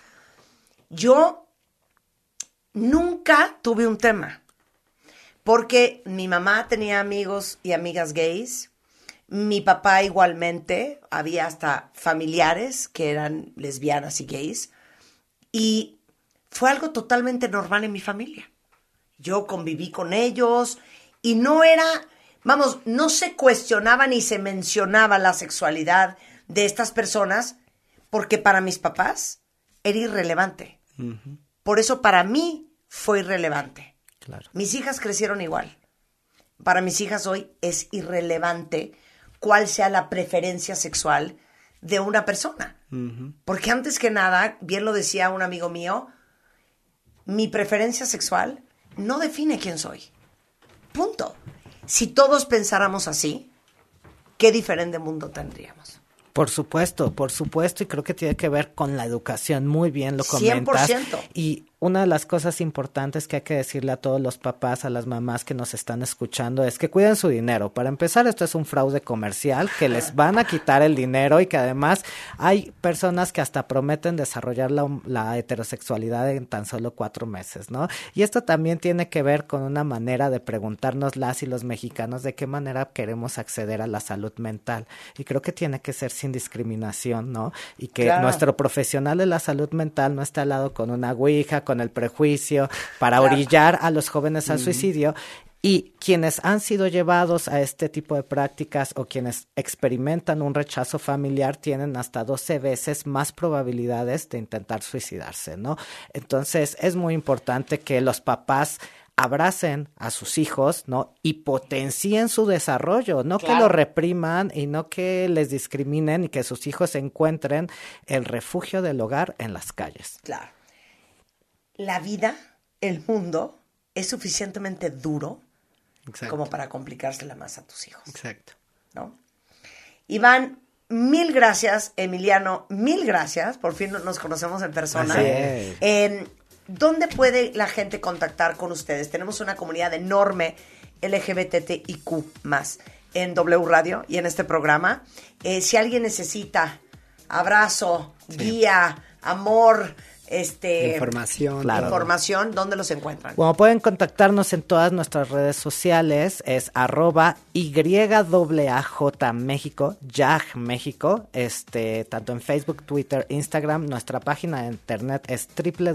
Yo nunca tuve un tema, porque mi mamá tenía amigos y amigas gays, mi papá igualmente, había hasta familiares que eran lesbianas y gays, y fue algo totalmente normal en mi familia. Yo conviví con ellos y no era, vamos, no se cuestionaba ni se mencionaba la sexualidad de estas personas, porque para mis papás era irrelevante. Uh-huh. Por eso para mí fue irrelevante. Claro. Mis hijas crecieron igual. Para mis hijas hoy es irrelevante cuál sea la preferencia sexual de una persona. Uh-huh. Porque antes que nada, bien lo decía un amigo mío, mi preferencia sexual no define quién soy. Punto. Si todos pensáramos así, ¿qué diferente mundo tendríamos? Por supuesto, y creo que tiene que ver con la educación, muy bien lo comentas. 100%. Y una de las cosas importantes que hay que decirle a todos los papás, a las mamás que nos están escuchando, es que cuiden su dinero. Para empezar, esto es un fraude comercial, que les van a quitar el dinero y que además hay personas que hasta prometen desarrollar la heterosexualidad en tan solo 4 meses, ¿no? Y esto también tiene que ver con una manera de preguntarnos las y los mexicanos de qué manera queremos acceder a la salud mental. Y creo que tiene que ser sin discriminación, ¿no? Y que nuestro profesional de la salud mental no esté al lado con una ouija, con el prejuicio, para orillar a los jóvenes al suicidio. Y quienes han sido llevados a este tipo de prácticas o quienes experimentan un rechazo familiar tienen hasta 12 veces más probabilidades de intentar suicidarse, ¿no? Entonces es muy importante que los papás abracen a sus hijos, ¿no? Y potencien su desarrollo, no que lo repriman y no que les discriminen y que sus hijos encuentren el refugio del hogar en las calles. Claro. La vida, el mundo, es suficientemente duro como para complicársela más a tus hijos. Exacto. ¿No? Iván, 1000 gracias. Emiliano, 1000 gracias. Por fin nos conocemos en persona. ¿Dónde puede la gente contactar con ustedes? Tenemos una comunidad enorme LGBTIQ+, en W Radio y en este programa. Si alguien necesita abrazo, guía, amor, información, ¿dónde los encuentran? Bueno, pueden contactarnos en todas nuestras redes sociales, es @YAJ México, YAJ México, tanto en Facebook, Twitter, Instagram. Nuestra página de internet es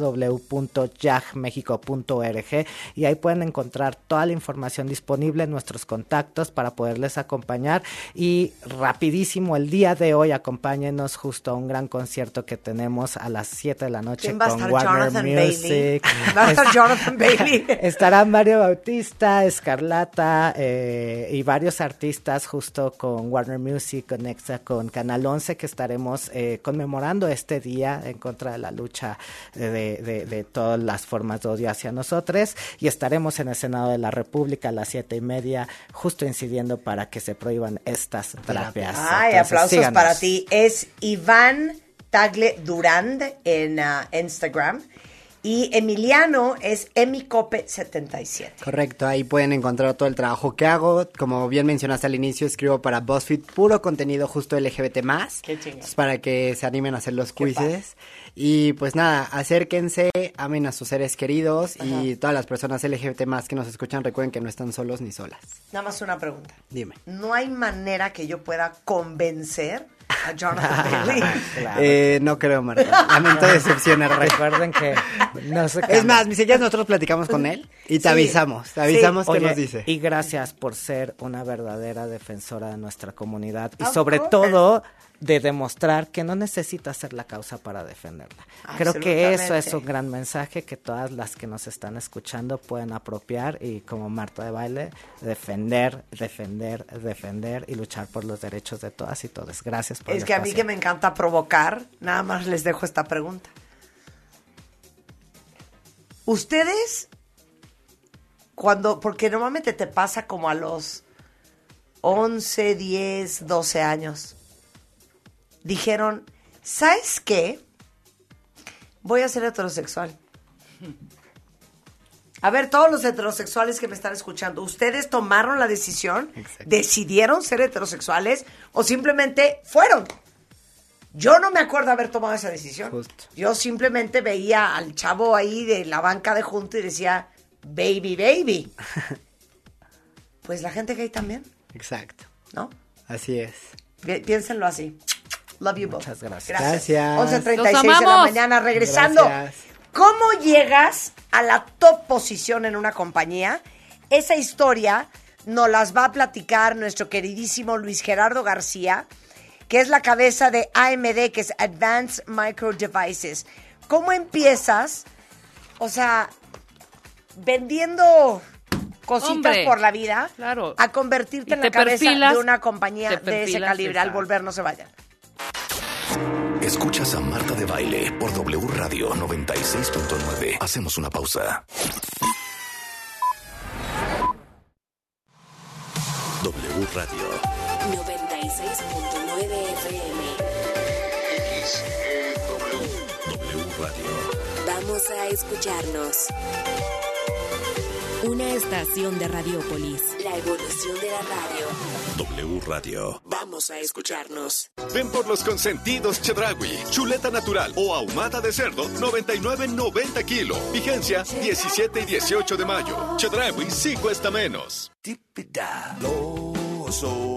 www.yajmexico.org y ahí pueden encontrar toda la información disponible, nuestros contactos para poderles acompañar. Y rapidísimo, el día de hoy acompáñenos justo a un gran concierto que tenemos a las 7 de la noche noche ¿Quién va a con estar? Warner Jonathan Music. Bailey. Va a estar Jonathan Bailey. Estará Mario Bautista, Escarlata y varios artistas justo con Warner Music, con Nexa, con Canal 11, que estaremos conmemorando este día en contra de la lucha de todas las formas de odio hacia nosotros, y estaremos en el Senado de la República a las 7:30 justo incidiendo para que se prohíban estas terapias. Ay, Entonces, aplausos síganos. para ti. Es Iván Tagle Durand en Instagram. Y Emiliano es Emicope77. Correcto, ahí pueden encontrar todo el trabajo que hago. Como bien mencionaste al inicio, escribo para BuzzFeed puro contenido justo LGBT+. Qué chingón. Para que se animen a hacer los quizzes. Y pues nada, acérquense, amen a sus seres queridos. Y todas las personas LGBT+ que nos escuchan, recuerden que no están solos ni solas. Nada más una pregunta. Dime. ¿No hay manera que yo pueda convencer a Jonathan Bailey? Claro. No creo, Marta. Lamento decepcionar. Recuerden que no se Es más, mis ellas nosotros platicamos con él y te avisamos qué Oye, nos dice. Y gracias por ser una verdadera defensora de nuestra comunidad y sobre todo de demostrar que no necesitas ser la causa para defenderla. Creo que eso es un gran mensaje que todas las que nos están escuchando pueden apropiar y como Marta de Baile defender y luchar por los derechos de todas y todos. Gracias por Es que a mí que me encanta provocar, nada más les dejo esta pregunta. Ustedes, porque normalmente te pasa como a los 11, 10, 12 años, dijeron, ¿sabes qué? Voy a ser heterosexual. A ver, todos los heterosexuales que me están escuchando, ¿ustedes tomaron la decisión? Exacto. ¿Decidieron ser heterosexuales o simplemente fueron? Yo no me acuerdo haber tomado esa decisión. Justo. Yo simplemente veía al chavo ahí de la banca de junto y decía, baby, baby. Pues la gente gay también. Exacto. ¿No? Así es. Piénsenlo así. Love you both. Muchas gracias. Gracias. 11:36 de la mañana. Regresando. Gracias. ¿Cómo llegas a la top posición en una compañía? Esa historia nos las va a platicar nuestro queridísimo Luis Gerardo García, que es la cabeza de AMD, que es Advanced Micro Devices. ¿Cómo empiezas? O sea, vendiendo cositas por la vida, claro, a convertirte en la cabeza de una compañía de ese calibre. Al volver, no se vayan. Escuchas a Marta de Baile por W Radio 96.9. Hacemos una pausa. W Radio 96.9 FM. W Radio. Vamos a escucharnos. Una estación de Radiopolis. La evolución de la radio. W Radio. Vamos a escucharnos. Ven por los consentidos Chedraui. Chuleta natural o ahumada de cerdo, 99.90 kilo. Vigencia 17 y 18 de mayo. Chedraui sí cuesta menos. Lo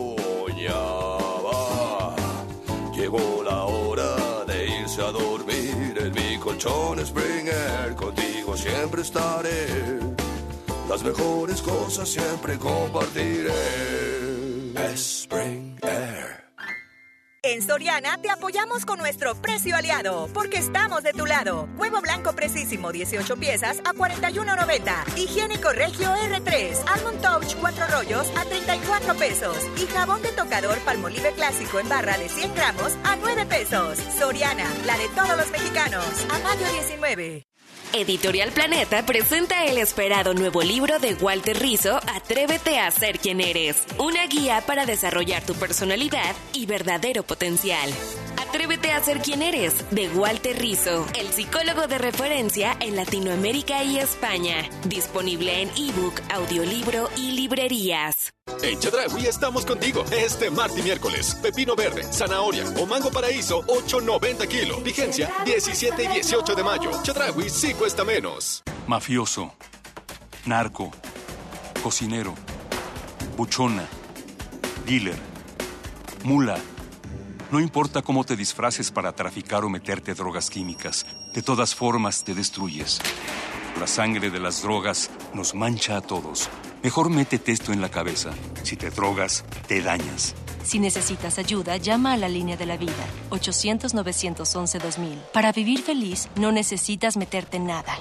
soñaba. Llegó la hora de irse a dormir. En mi colchón Springer, contigo siempre estaré. Las mejores cosas siempre compartiré. Spring Air. En Soriana te apoyamos con nuestro precio aliado, porque estamos de tu lado. Huevo blanco precisísimo 18 piezas a $41.90. Higiénico Regio R3, Almond Touch 4 rollos a $34. Y jabón de tocador Palmolive clásico en barra de 100 gramos a $9. Soriana, la de todos los mexicanos. A mayo 19. Editorial Planeta presenta el esperado nuevo libro de Walter Rizzo, Atrévete a ser quien eres. Una guía para desarrollar tu personalidad y verdadero potencial. Atrévete a ser quien eres, de Walter Rizzo, el psicólogo de referencia en Latinoamérica y España. Disponible en ebook, audiolibro y librerías. En Chedraui estamos contigo este martes y miércoles. Pepino verde, zanahoria o mango paraíso, 8.90 kilo. Vigencia 17 y 18 de mayo. Chedraui sí cuesta menos. Mafioso, narco, cocinero, buchona, dealer, mula. No importa cómo te disfraces para traficar o meterte drogas químicas, de todas formas te destruyes. La sangre de las drogas nos mancha a todos. Mejor métete esto en la cabeza. Si te drogas, te dañas. Si necesitas ayuda, llama a la línea de la vida, 800-911-2000. Para vivir feliz, no necesitas meterte en nada.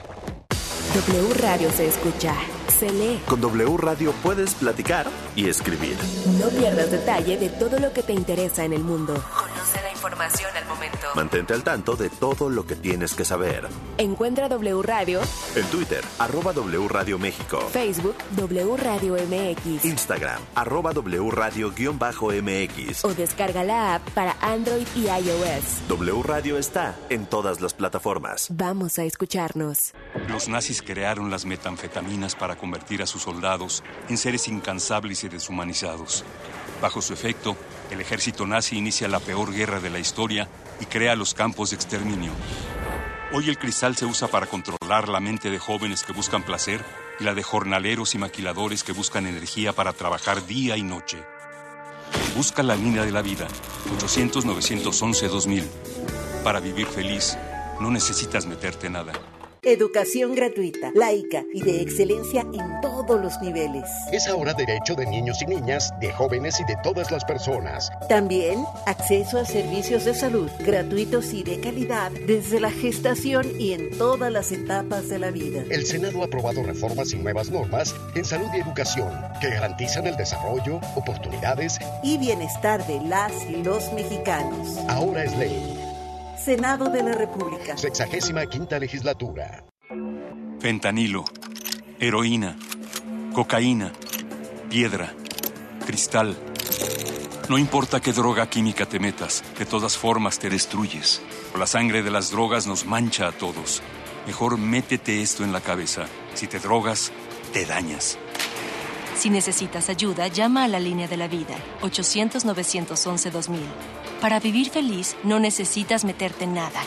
W Radio se escucha, se lee. Con W Radio puedes platicar y escribir. No pierdas detalle de todo lo que te interesa en el mundo. Conoce la información al momento. Mantente al tanto de todo lo que tienes que saber. Encuentra W Radio En Twitter, @W Radio México. Facebook, W Radio MX. Instagram, @W Radio-MX. O descarga la app para Android y iOS. W Radio está en todas las plataformas. Vamos a escucharnos. Los nazis crearon las metanfetaminas para convertir a sus soldados en seres incansables y deshumanizados. Bajo su efecto, el ejército nazi inicia la peor guerra de la historia y crea los campos de exterminio. Hoy el cristal se usa para controlar la mente de jóvenes que buscan placer y la de jornaleros y maquiladores que buscan energía para trabajar día y noche. Busca la línea de la vida, 800-911-2000. Para vivir feliz, no necesitas meterte en nada. Educación gratuita, laica y de excelencia en todos los niveles. Es ahora derecho de niños y niñas, de jóvenes y de todas las personas. También acceso a servicios de salud gratuitos y de calidad desde la gestación y en todas las etapas de la vida. El Senado ha aprobado reformas y nuevas normas en salud y educación que garantizan el desarrollo, oportunidades y bienestar de las y los mexicanos. Ahora es ley. Senado de la República. 65ª legislatura. Fentanilo, heroína, cocaína, piedra, cristal. No importa qué droga química te metas, de todas formas te destruyes. La sangre de las drogas nos mancha a todos. Mejor métete esto en la cabeza. Si te drogas, te dañas. Si necesitas ayuda, llama a la línea de la vida, 800-911-2000. Para vivir feliz, no necesitas meterte en nada.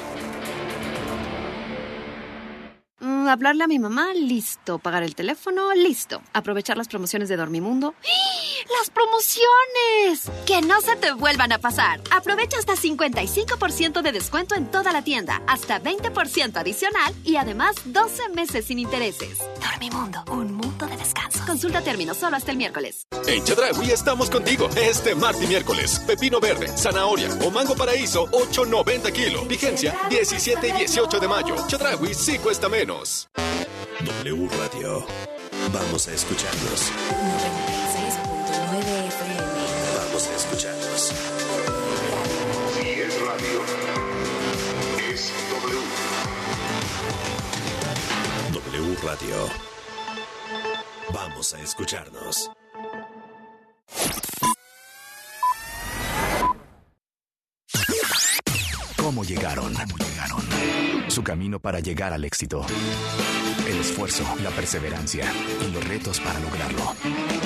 Hablarle a mi mamá, listo. Pagar el teléfono, listo. Aprovechar las promociones de Dormimundo. ¡Las promociones! ¡Que no se te vuelvan a pasar! Aprovecha hasta 55% de descuento en toda la tienda, hasta 20% adicional y además 12 meses sin intereses. Dormimundo, un mundo de descanso. Consulta términos solo hasta el miércoles. En Chedraui estamos contigo este martes y miércoles. Pepino verde, zanahoria o mango paraíso, 8.90 kilos. Vigencia 17 y 18 de mayo. Chedraui sí cuesta menos. W Radio. Vamos a escucharnos. 96.9 FM. Vamos a escucharnos. Si es radio, es W. W Radio. Vamos a escucharnos. ¿Cómo llegaron? Su camino para llegar al éxito. El esfuerzo, la perseverancia y los retos para lograrlo.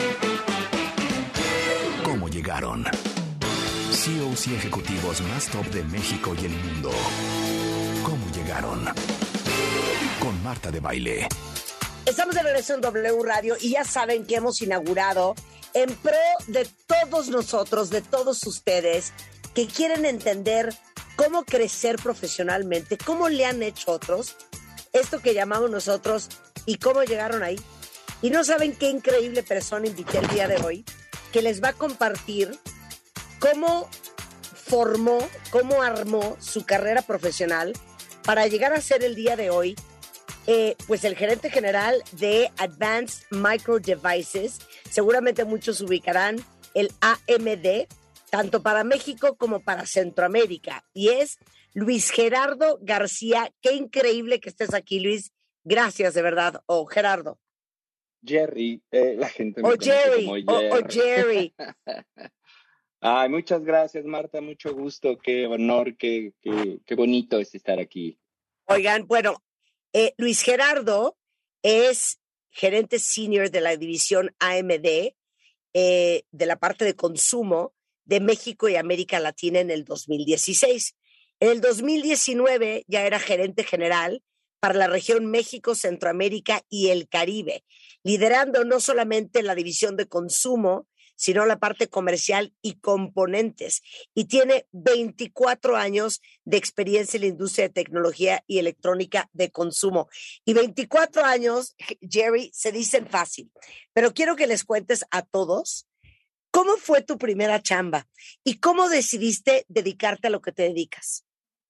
¿Cómo llegaron? CEOs y ejecutivos más top de México y el mundo. ¿Cómo llegaron? Con Marta de Baile. Estamos de regreso en W Radio y ya saben que hemos inaugurado en pro de todos nosotros, de todos ustedes que quieren entender cómo crecer profesionalmente, cómo le han hecho otros, esto que llamamos nosotros y cómo llegaron ahí. Y no saben qué increíble persona invité el día de hoy, que les va a compartir cómo formó, cómo armó su carrera profesional para llegar a ser el día de hoy, pues el gerente general de Advanced Micro Devices. Seguramente muchos ubicarán el AMD, tanto para México como para Centroamérica, y es Luis Gerardo García. Qué increíble que estés aquí, Luis. Gracias, de verdad. O Gerardo. Jerry, la gente me o Jerry, como o Jerry. Ay, muchas gracias, Marta, mucho gusto, qué honor, qué bonito es estar aquí. Oigan, bueno, Luis Gerardo es gerente senior de la división AMD, de la parte de consumo de México y América Latina en el 2016. En el 2019 ya era gerente general para la región México, Centroamérica y el Caribe, liderando no solamente la división de consumo, sino la parte comercial y componentes. Y tiene 24 años de experiencia en la industria de tecnología y electrónica de consumo. Y 24 años, Jerry, se dicen fácil, pero quiero que les cuentes a todos ¿cómo fue tu primera chamba? ¿Y cómo decidiste dedicarte a lo que te dedicas?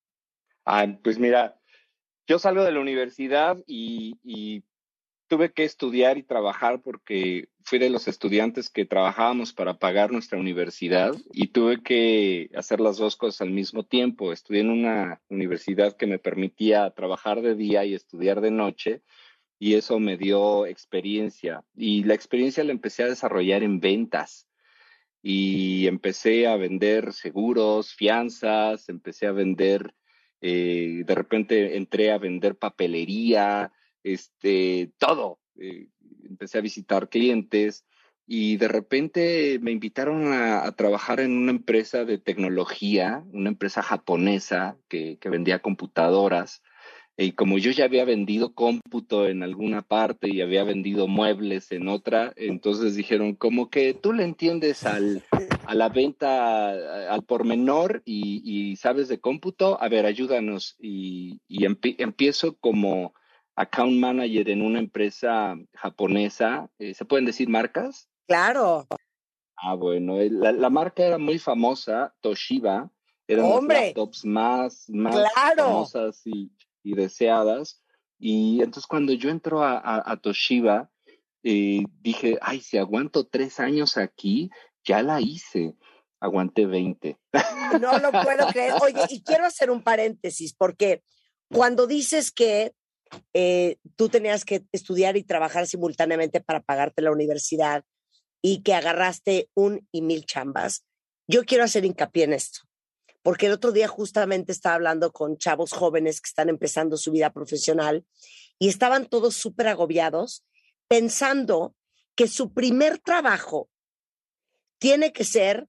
Pues mira, yo salgo de la universidad y tuve que estudiar y trabajar porque fui de los estudiantes que trabajábamos para pagar nuestra universidad y tuve que hacer las dos cosas al mismo tiempo. Estudié en una universidad que me permitía trabajar de día y estudiar de noche y eso me dio experiencia. Y la experiencia la empecé a desarrollar en ventas y empecé a vender seguros, fianzas, empecé a vender, de repente entré a vender papelería, todo. Empecé a visitar clientes y de repente me invitaron a trabajar en una empresa de tecnología, una empresa japonesa que vendía computadoras. Y como yo ya había vendido cómputo en alguna parte y había vendido muebles en otra, entonces dijeron, como que tú le entiendes a la venta al por menor y sabes de cómputo, a ver, ayúdanos. Y empiezo como account manager en una empresa japonesa. ¿Se pueden decir marcas? Claro. Bueno, la marca era muy famosa, Toshiba. Eran las laptops más claro, famosas y deseadas. Y entonces cuando yo entro a Toshiba, dije, ay, si aguanto 3 años aquí, ya la hice. Aguanté 20. No lo puedo creer. Oye, y quiero hacer un paréntesis, porque cuando dices que tú tenías que estudiar y trabajar simultáneamente para pagarte la universidad y que agarraste 1 y 1000 chambas, yo quiero hacer hincapié en esto. Porque el otro día justamente estaba hablando con chavos jóvenes que están empezando su vida profesional y estaban todos súper agobiados pensando que su primer trabajo tiene que ser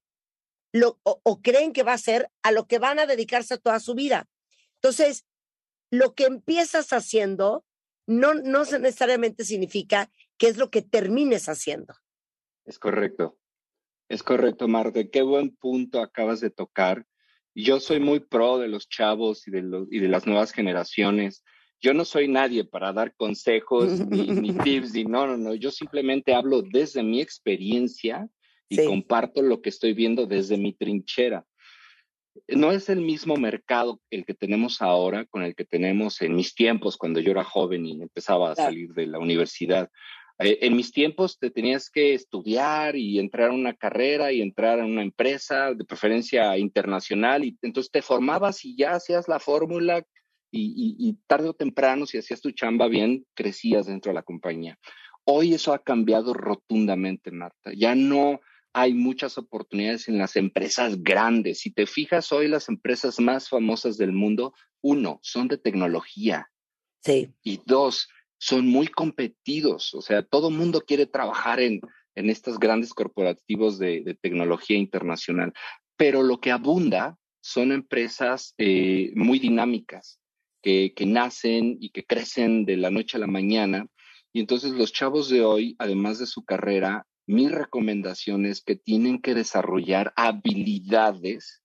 o creen que va a ser a lo que van a dedicarse toda su vida. Entonces, lo que empiezas haciendo no necesariamente significa que es lo que termines haciendo. Es correcto, Marta. Qué buen punto acabas de tocar. Yo soy muy pro de los chavos y de las nuevas generaciones. Yo no soy nadie para dar consejos ni tips, no. Yo simplemente hablo desde mi experiencia y comparto lo que estoy viendo desde mi trinchera. No es el mismo mercado el que tenemos ahora con el que tenemos en mis tiempos cuando yo era joven y empezaba a salir de la universidad. En mis tiempos te tenías que estudiar y entrar a una carrera y entrar a una empresa, de preferencia internacional, y entonces te formabas y ya hacías la fórmula y tarde o temprano, si hacías tu chamba bien, crecías dentro de la compañía. Hoy eso ha cambiado rotundamente, Marta. Ya no hay muchas oportunidades en las empresas grandes. Si te fijas hoy, las empresas más famosas del mundo, 1, son de tecnología. Sí. Y 2, son muy competidos, o sea, todo mundo quiere trabajar en estos grandes corporativos de tecnología internacional, pero lo que abunda son empresas muy dinámicas, que nacen y que crecen de la noche a la mañana, y entonces los chavos de hoy, además de su carrera, mi recomendación es que tienen que desarrollar habilidades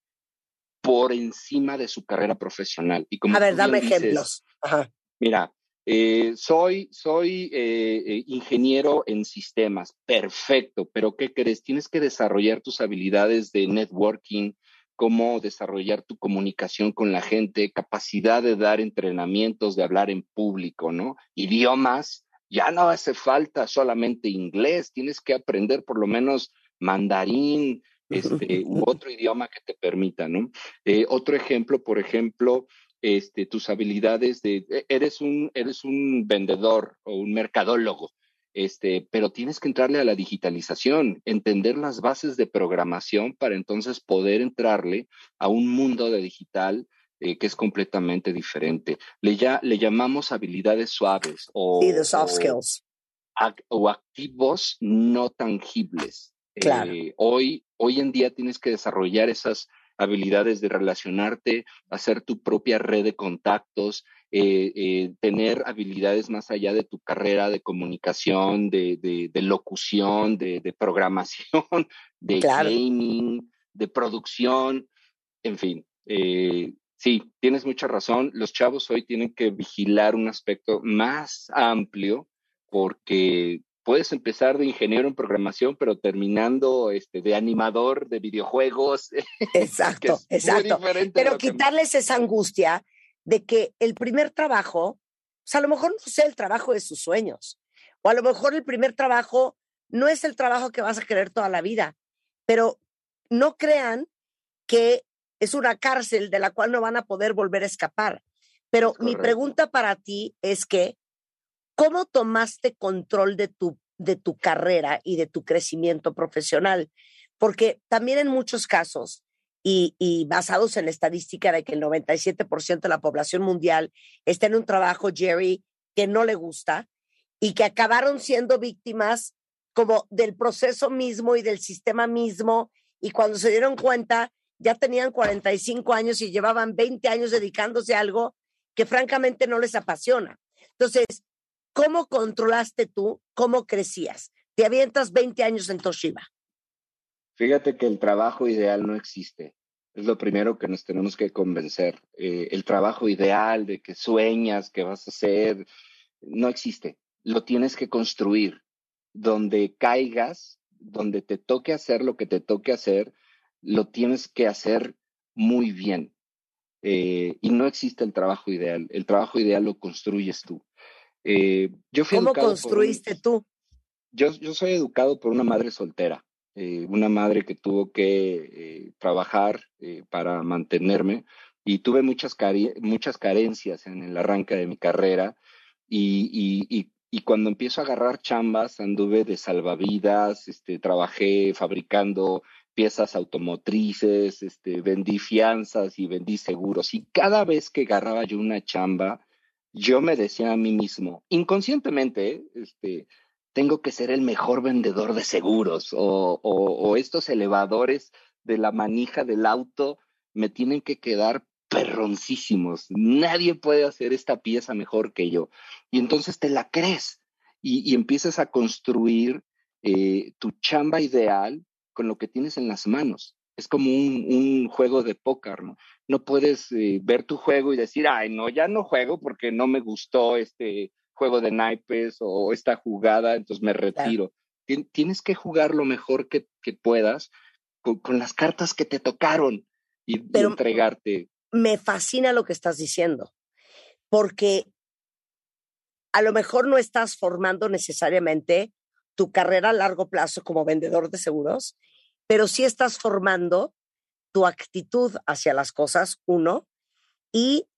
por encima de su carrera profesional. Y como a ver, dame dices, ejemplos. Ajá. Mira, soy ingeniero en sistemas, perfecto, pero ¿qué crees? Tienes que desarrollar tus habilidades de networking, cómo desarrollar tu comunicación con la gente, capacidad de dar entrenamientos, de hablar en público, ¿no? Idiomas, ya no hace falta solamente inglés, tienes que aprender por lo menos mandarín, u otro idioma que te permita, ¿no? Otro ejemplo, por ejemplo, tus habilidades eres un vendedor o un mercadólogo, pero tienes que entrarle a la digitalización, entender las bases de programación para entonces poder entrarle a un mundo de digital que es completamente diferente. Le llamamos habilidades suaves the soft skills. O activos no tangibles. Claro. Hoy en día tienes que desarrollar esas habilidades de relacionarte, hacer tu propia red de contactos, tener habilidades más allá de tu carrera de comunicación, de locución, de programación, de gaming, de producción, en fin. Sí, tienes mucha razón. Los chavos hoy tienen que vigilar un aspecto más amplio porque puedes empezar de ingeniero en programación, pero terminando de animador de videojuegos. Exacto, exacto. Pero quitarles esa angustia de que el primer trabajo, o sea, a lo mejor no sea el trabajo de sus sueños, o a lo mejor el primer trabajo no es el trabajo que vas a querer toda la vida, pero no crean que es una cárcel de la cual no van a poder volver a escapar. Pero mi pregunta para ti es que, ¿cómo tomaste control de tu carrera y de tu crecimiento profesional? Porque también en muchos casos, y basados en la estadística de que el 97% de la población mundial está en un trabajo, Jerry, que no le gusta, y que acabaron siendo víctimas como del proceso mismo y del sistema mismo, y cuando se dieron cuenta, ya tenían 45 años y llevaban 20 años dedicándose a algo que francamente no les apasiona. Entonces, ¿cómo controlaste tú cómo crecías? Te avientas 20 años en Toshiba. Fíjate que el trabajo ideal no existe. Es lo primero que nos tenemos que convencer. El trabajo ideal de que sueñas, que vas a hacer, no existe. Lo tienes que construir. Donde caigas, donde te toque hacer lo que te toque hacer, lo tienes que hacer muy bien. Y no existe el trabajo ideal. El trabajo ideal lo construyes tú. ¿Cómo construiste tú? Yo soy educado por una madre soltera, una madre que tuvo que trabajar para mantenerme, y tuve muchas carencias en el arranque de mi carrera, y cuando empiezo a agarrar chambas, anduve de salvavidas, trabajé fabricando piezas automotrices, vendí fianzas y vendí seguros, y cada vez que agarraba yo una chamba, yo me decía a mí mismo, inconscientemente, tengo que ser el mejor vendedor de seguros, o estos elevadores de la manija del auto me tienen que quedar perroncísimos. Nadie puede hacer esta pieza mejor que yo. Y entonces te la crees y empiezas a construir tu chamba ideal con lo que tienes en las manos. Es como un juego de póker, ¿no? No puedes ver tu juego y decir, ay, no, ya no juego porque no me gustó este juego de naipes o esta jugada, entonces me retiro. Tienes que jugar lo mejor que puedas con las cartas que te tocaron y entregarte. Me fascina lo que estás diciendo, porque a lo mejor no estás formando necesariamente tu carrera a largo plazo como vendedor de seguros, pero sí estás formando tu actitud hacia las cosas, uno, y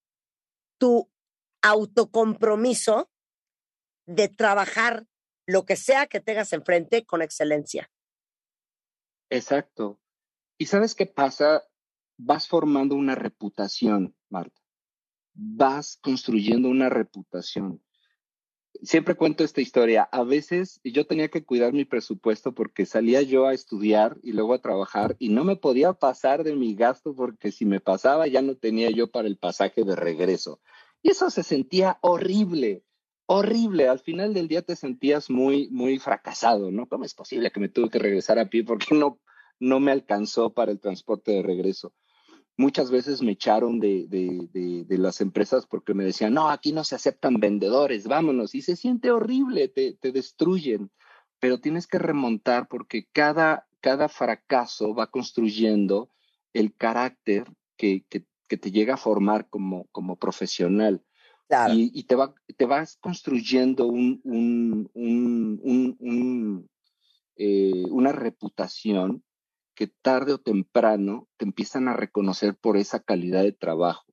tu autocompromiso de trabajar lo que sea que tengas enfrente con excelencia. Exacto. ¿Y sabes qué pasa? Vas formando una reputación, Marta. Vas construyendo una reputación. Siempre cuento esta historia. A veces yo tenía que cuidar mi presupuesto porque salía yo a estudiar y luego a trabajar y no me podía pasar de mi gasto porque si me pasaba ya no tenía yo para el pasaje de regreso. Y eso se sentía horrible, horrible. Al final del día te sentías muy, muy fracasado, ¿no? ¿Cómo es posible que me tuve que regresar a pie porque no me alcanzó para el transporte de regreso? Muchas veces me echaron de las empresas porque me decían, no, aquí no se aceptan vendedores, vámonos. Y se siente horrible, te destruyen. Pero tienes que remontar porque cada fracaso va construyendo el carácter que te llega a formar como profesional. Claro. Y te vas construyendo una reputación que tarde o temprano te empiezan a reconocer por esa calidad de trabajo.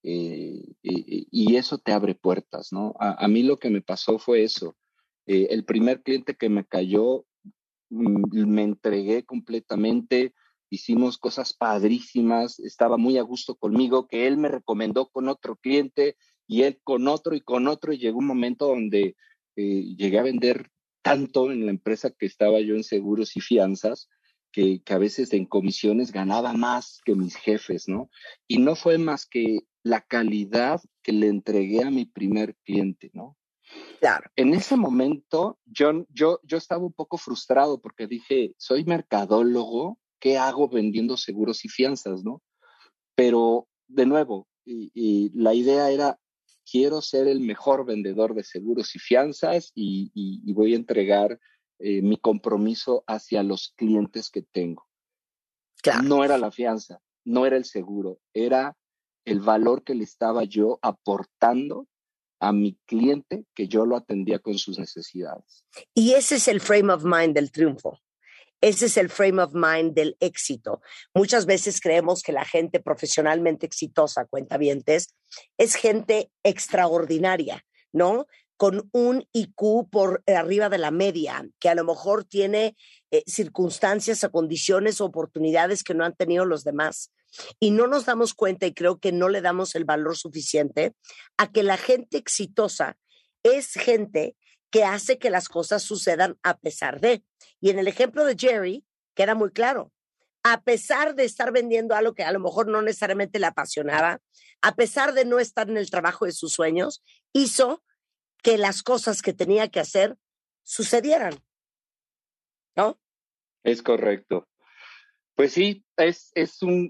Y eso te abre puertas, ¿no? A mí lo que me pasó fue eso. El primer cliente que me cayó, me entregué completamente, hicimos cosas padrísimas, estaba muy a gusto conmigo, que él me recomendó con otro cliente, y él con otro, y llegó un momento donde llegué a vender tanto en la empresa que estaba yo en seguros y fianzas, que a veces en comisiones ganaba más que mis jefes, ¿no? Y no fue más que la calidad que le entregué a mi primer cliente, ¿no? Claro. En ese momento yo estaba un poco frustrado porque dije, soy mercadólogo, ¿qué hago vendiendo seguros y fianzas, no? Pero, de nuevo, y la idea era, quiero ser el mejor vendedor de seguros y fianzas y voy a entregar mi compromiso hacia los clientes que tengo. Claro. No era la fianza, no era el seguro, era el valor que le estaba yo aportando a mi cliente, que yo lo atendía con sus necesidades. Y ese es el frame of mind del triunfo. Ese es el frame of mind del éxito. Muchas veces creemos que la gente profesionalmente exitosa, cuentavientes, es gente extraordinaria, ¿no? Con un IQ por arriba de la media, que a lo mejor tiene circunstancias o condiciones o oportunidades que no han tenido los demás. Y no nos damos cuenta, y creo que no le damos el valor suficiente a que la gente exitosa es gente que hace que las cosas sucedan a pesar de. Y en el ejemplo de Jerry, queda muy claro. A pesar de estar vendiendo algo que a lo mejor no necesariamente le apasionaba, a pesar de no estar en el trabajo de sus sueños, hizo que las cosas que tenía que hacer sucedieran, ¿no? Es correcto. Pues sí, es un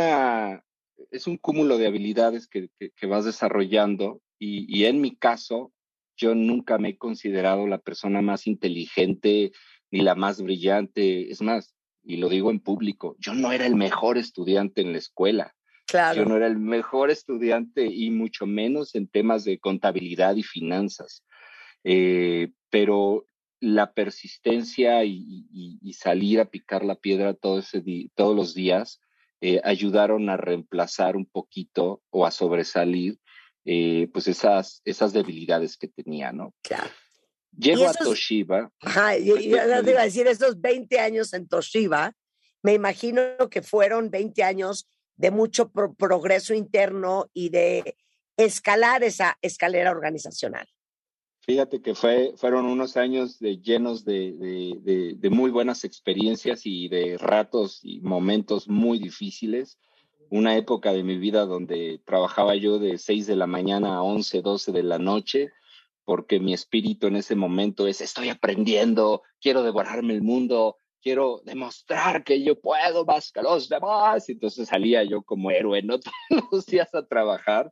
cúmulo de habilidades que vas desarrollando y en mi caso, yo nunca me he considerado la persona más inteligente ni la más brillante. Es más, y lo digo en público, yo no era el mejor estudiante en la escuela. Claro. Yo no era el mejor estudiante y mucho menos en temas de contabilidad y finanzas. Pero la persistencia y salir a picar la piedra todos los días ayudaron a reemplazar un poquito o a sobresalir pues esas debilidades que tenía, ¿no? Claro. Llego a Toshiba. Ajá, yo te iba a decir, esos 20 años en Toshiba, me imagino que fueron 20 años de mucho progreso interno y de escalar esa escalera organizacional. Fíjate que fueron unos años llenos de muy buenas experiencias y de ratos y momentos muy difíciles. Una época de mi vida donde trabajaba yo de 6 de la mañana a 11, 12 de la noche, porque mi espíritu en ese momento es, estoy aprendiendo, quiero devorarme el mundo, quiero demostrar que yo puedo más que los demás. Entonces salía yo como héroe, ¿no? Todos los días a trabajar.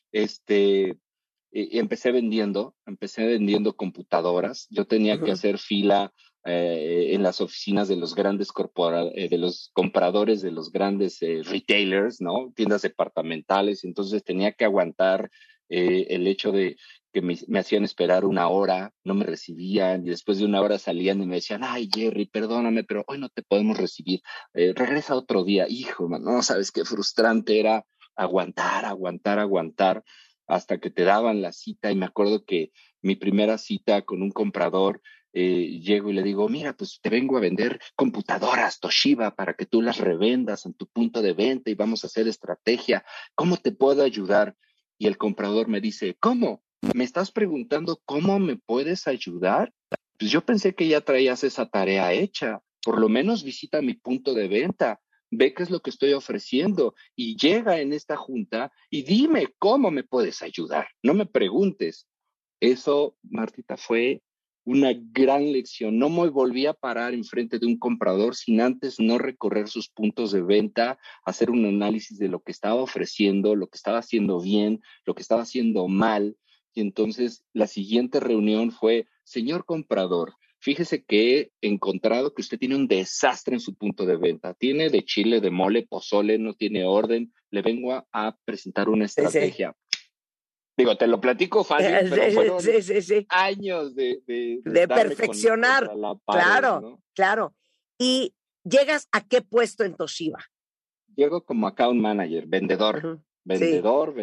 Y empecé vendiendo computadoras. Yo tenía que hacer fila en las oficinas de los grandes de los compradores de los grandes retailers, ¿no? Tiendas departamentales. Entonces tenía que aguantar el hecho de que me hacían esperar 1 hora, no me recibían, y después de 1 hora salían y me decían, ay, Jerry, perdóname, pero hoy no te podemos recibir, regresa otro día. Hijo, man, no sabes qué frustrante era aguantar, hasta que te daban la cita. Y me acuerdo que mi primera cita con un comprador, llego y le digo, mira, pues te vengo a vender computadoras Toshiba para que tú las revendas en tu punto de venta y vamos a hacer estrategia. ¿Cómo te puedo ayudar? Y el comprador me dice, ¿cómo? ¿Me estás preguntando cómo me puedes ayudar? Pues yo pensé que ya traías esa tarea hecha. Por lo menos visita mi punto de venta. Ve qué es lo que estoy ofreciendo y llega en esta junta y dime cómo me puedes ayudar. No me preguntes. Eso, Martita, fue una gran lección. No me volví a parar enfrente de un comprador sin antes no recorrer sus puntos de venta, hacer un análisis de lo que estaba ofreciendo, lo que estaba haciendo bien, lo que estaba haciendo mal. Y entonces la siguiente reunión fue, señor comprador, fíjese que he encontrado que usted tiene un desastre en su punto de venta. Tiene de chile, de mole, pozole, no tiene orden. Le vengo a presentar una estrategia. Sí. Digo, te lo platico fácil, pero fueron años de perfeccionar. Pared, claro, ¿no? Claro. ¿Y llegas a qué puesto en Toshiba? Llego como account manager, vendedor. Uh-huh. Vendedor,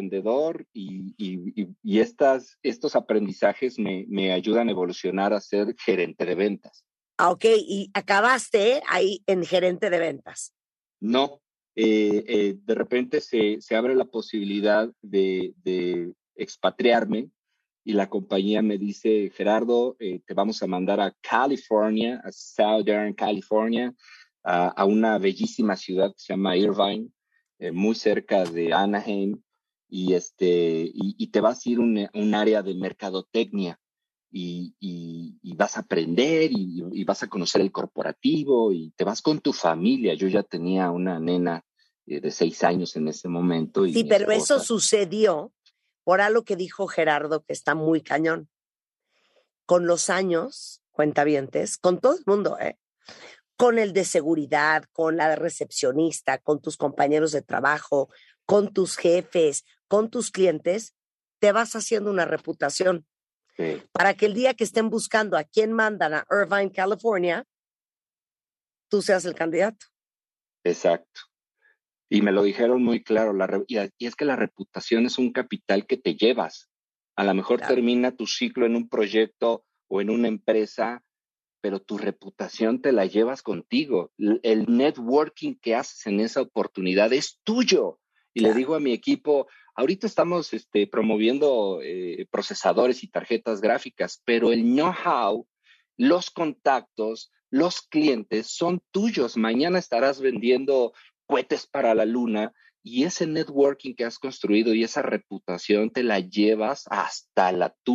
y estos aprendizajes me ayudan a evolucionar a ser gerente de ventas. Ah, ok, y acabaste ahí en gerente de ventas. No, de repente se abre la posibilidad de expatriarme y la compañía me dice, Gerardo, te vamos a mandar a California, a Southern California, a una bellísima ciudad que se llama Irvine, muy cerca de Anaheim, y te vas a ir a un área de mercadotecnia y vas a aprender y vas a conocer el corporativo y te vas con tu familia. Yo ya tenía una nena de 6 años en ese momento. Y sí, pero eso sucedió por algo que dijo Gerardo, que está muy cañón. Con los años, cuentavientes, con todo el mundo, con el de seguridad, con la de recepcionista, con tus compañeros de trabajo, con tus jefes, con tus clientes, te vas haciendo una reputación. Sí. Para que el día que estén buscando a quién mandan a Irvine, California, tú seas el candidato. Exacto. Y me lo dijeron muy claro, y es que la reputación es un capital que te llevas. A lo mejor termina tu ciclo en un proyecto o en una empresa, pero tu reputación te la llevas contigo. El networking que haces en esa oportunidad es tuyo. Y le digo a mi equipo, ahorita estamos promoviendo procesadores y tarjetas gráficas, pero el know-how, los contactos, los clientes son tuyos. Mañana estarás vendiendo cohetes para la luna y ese networking que has construido y esa reputación te la llevas hasta la tuya.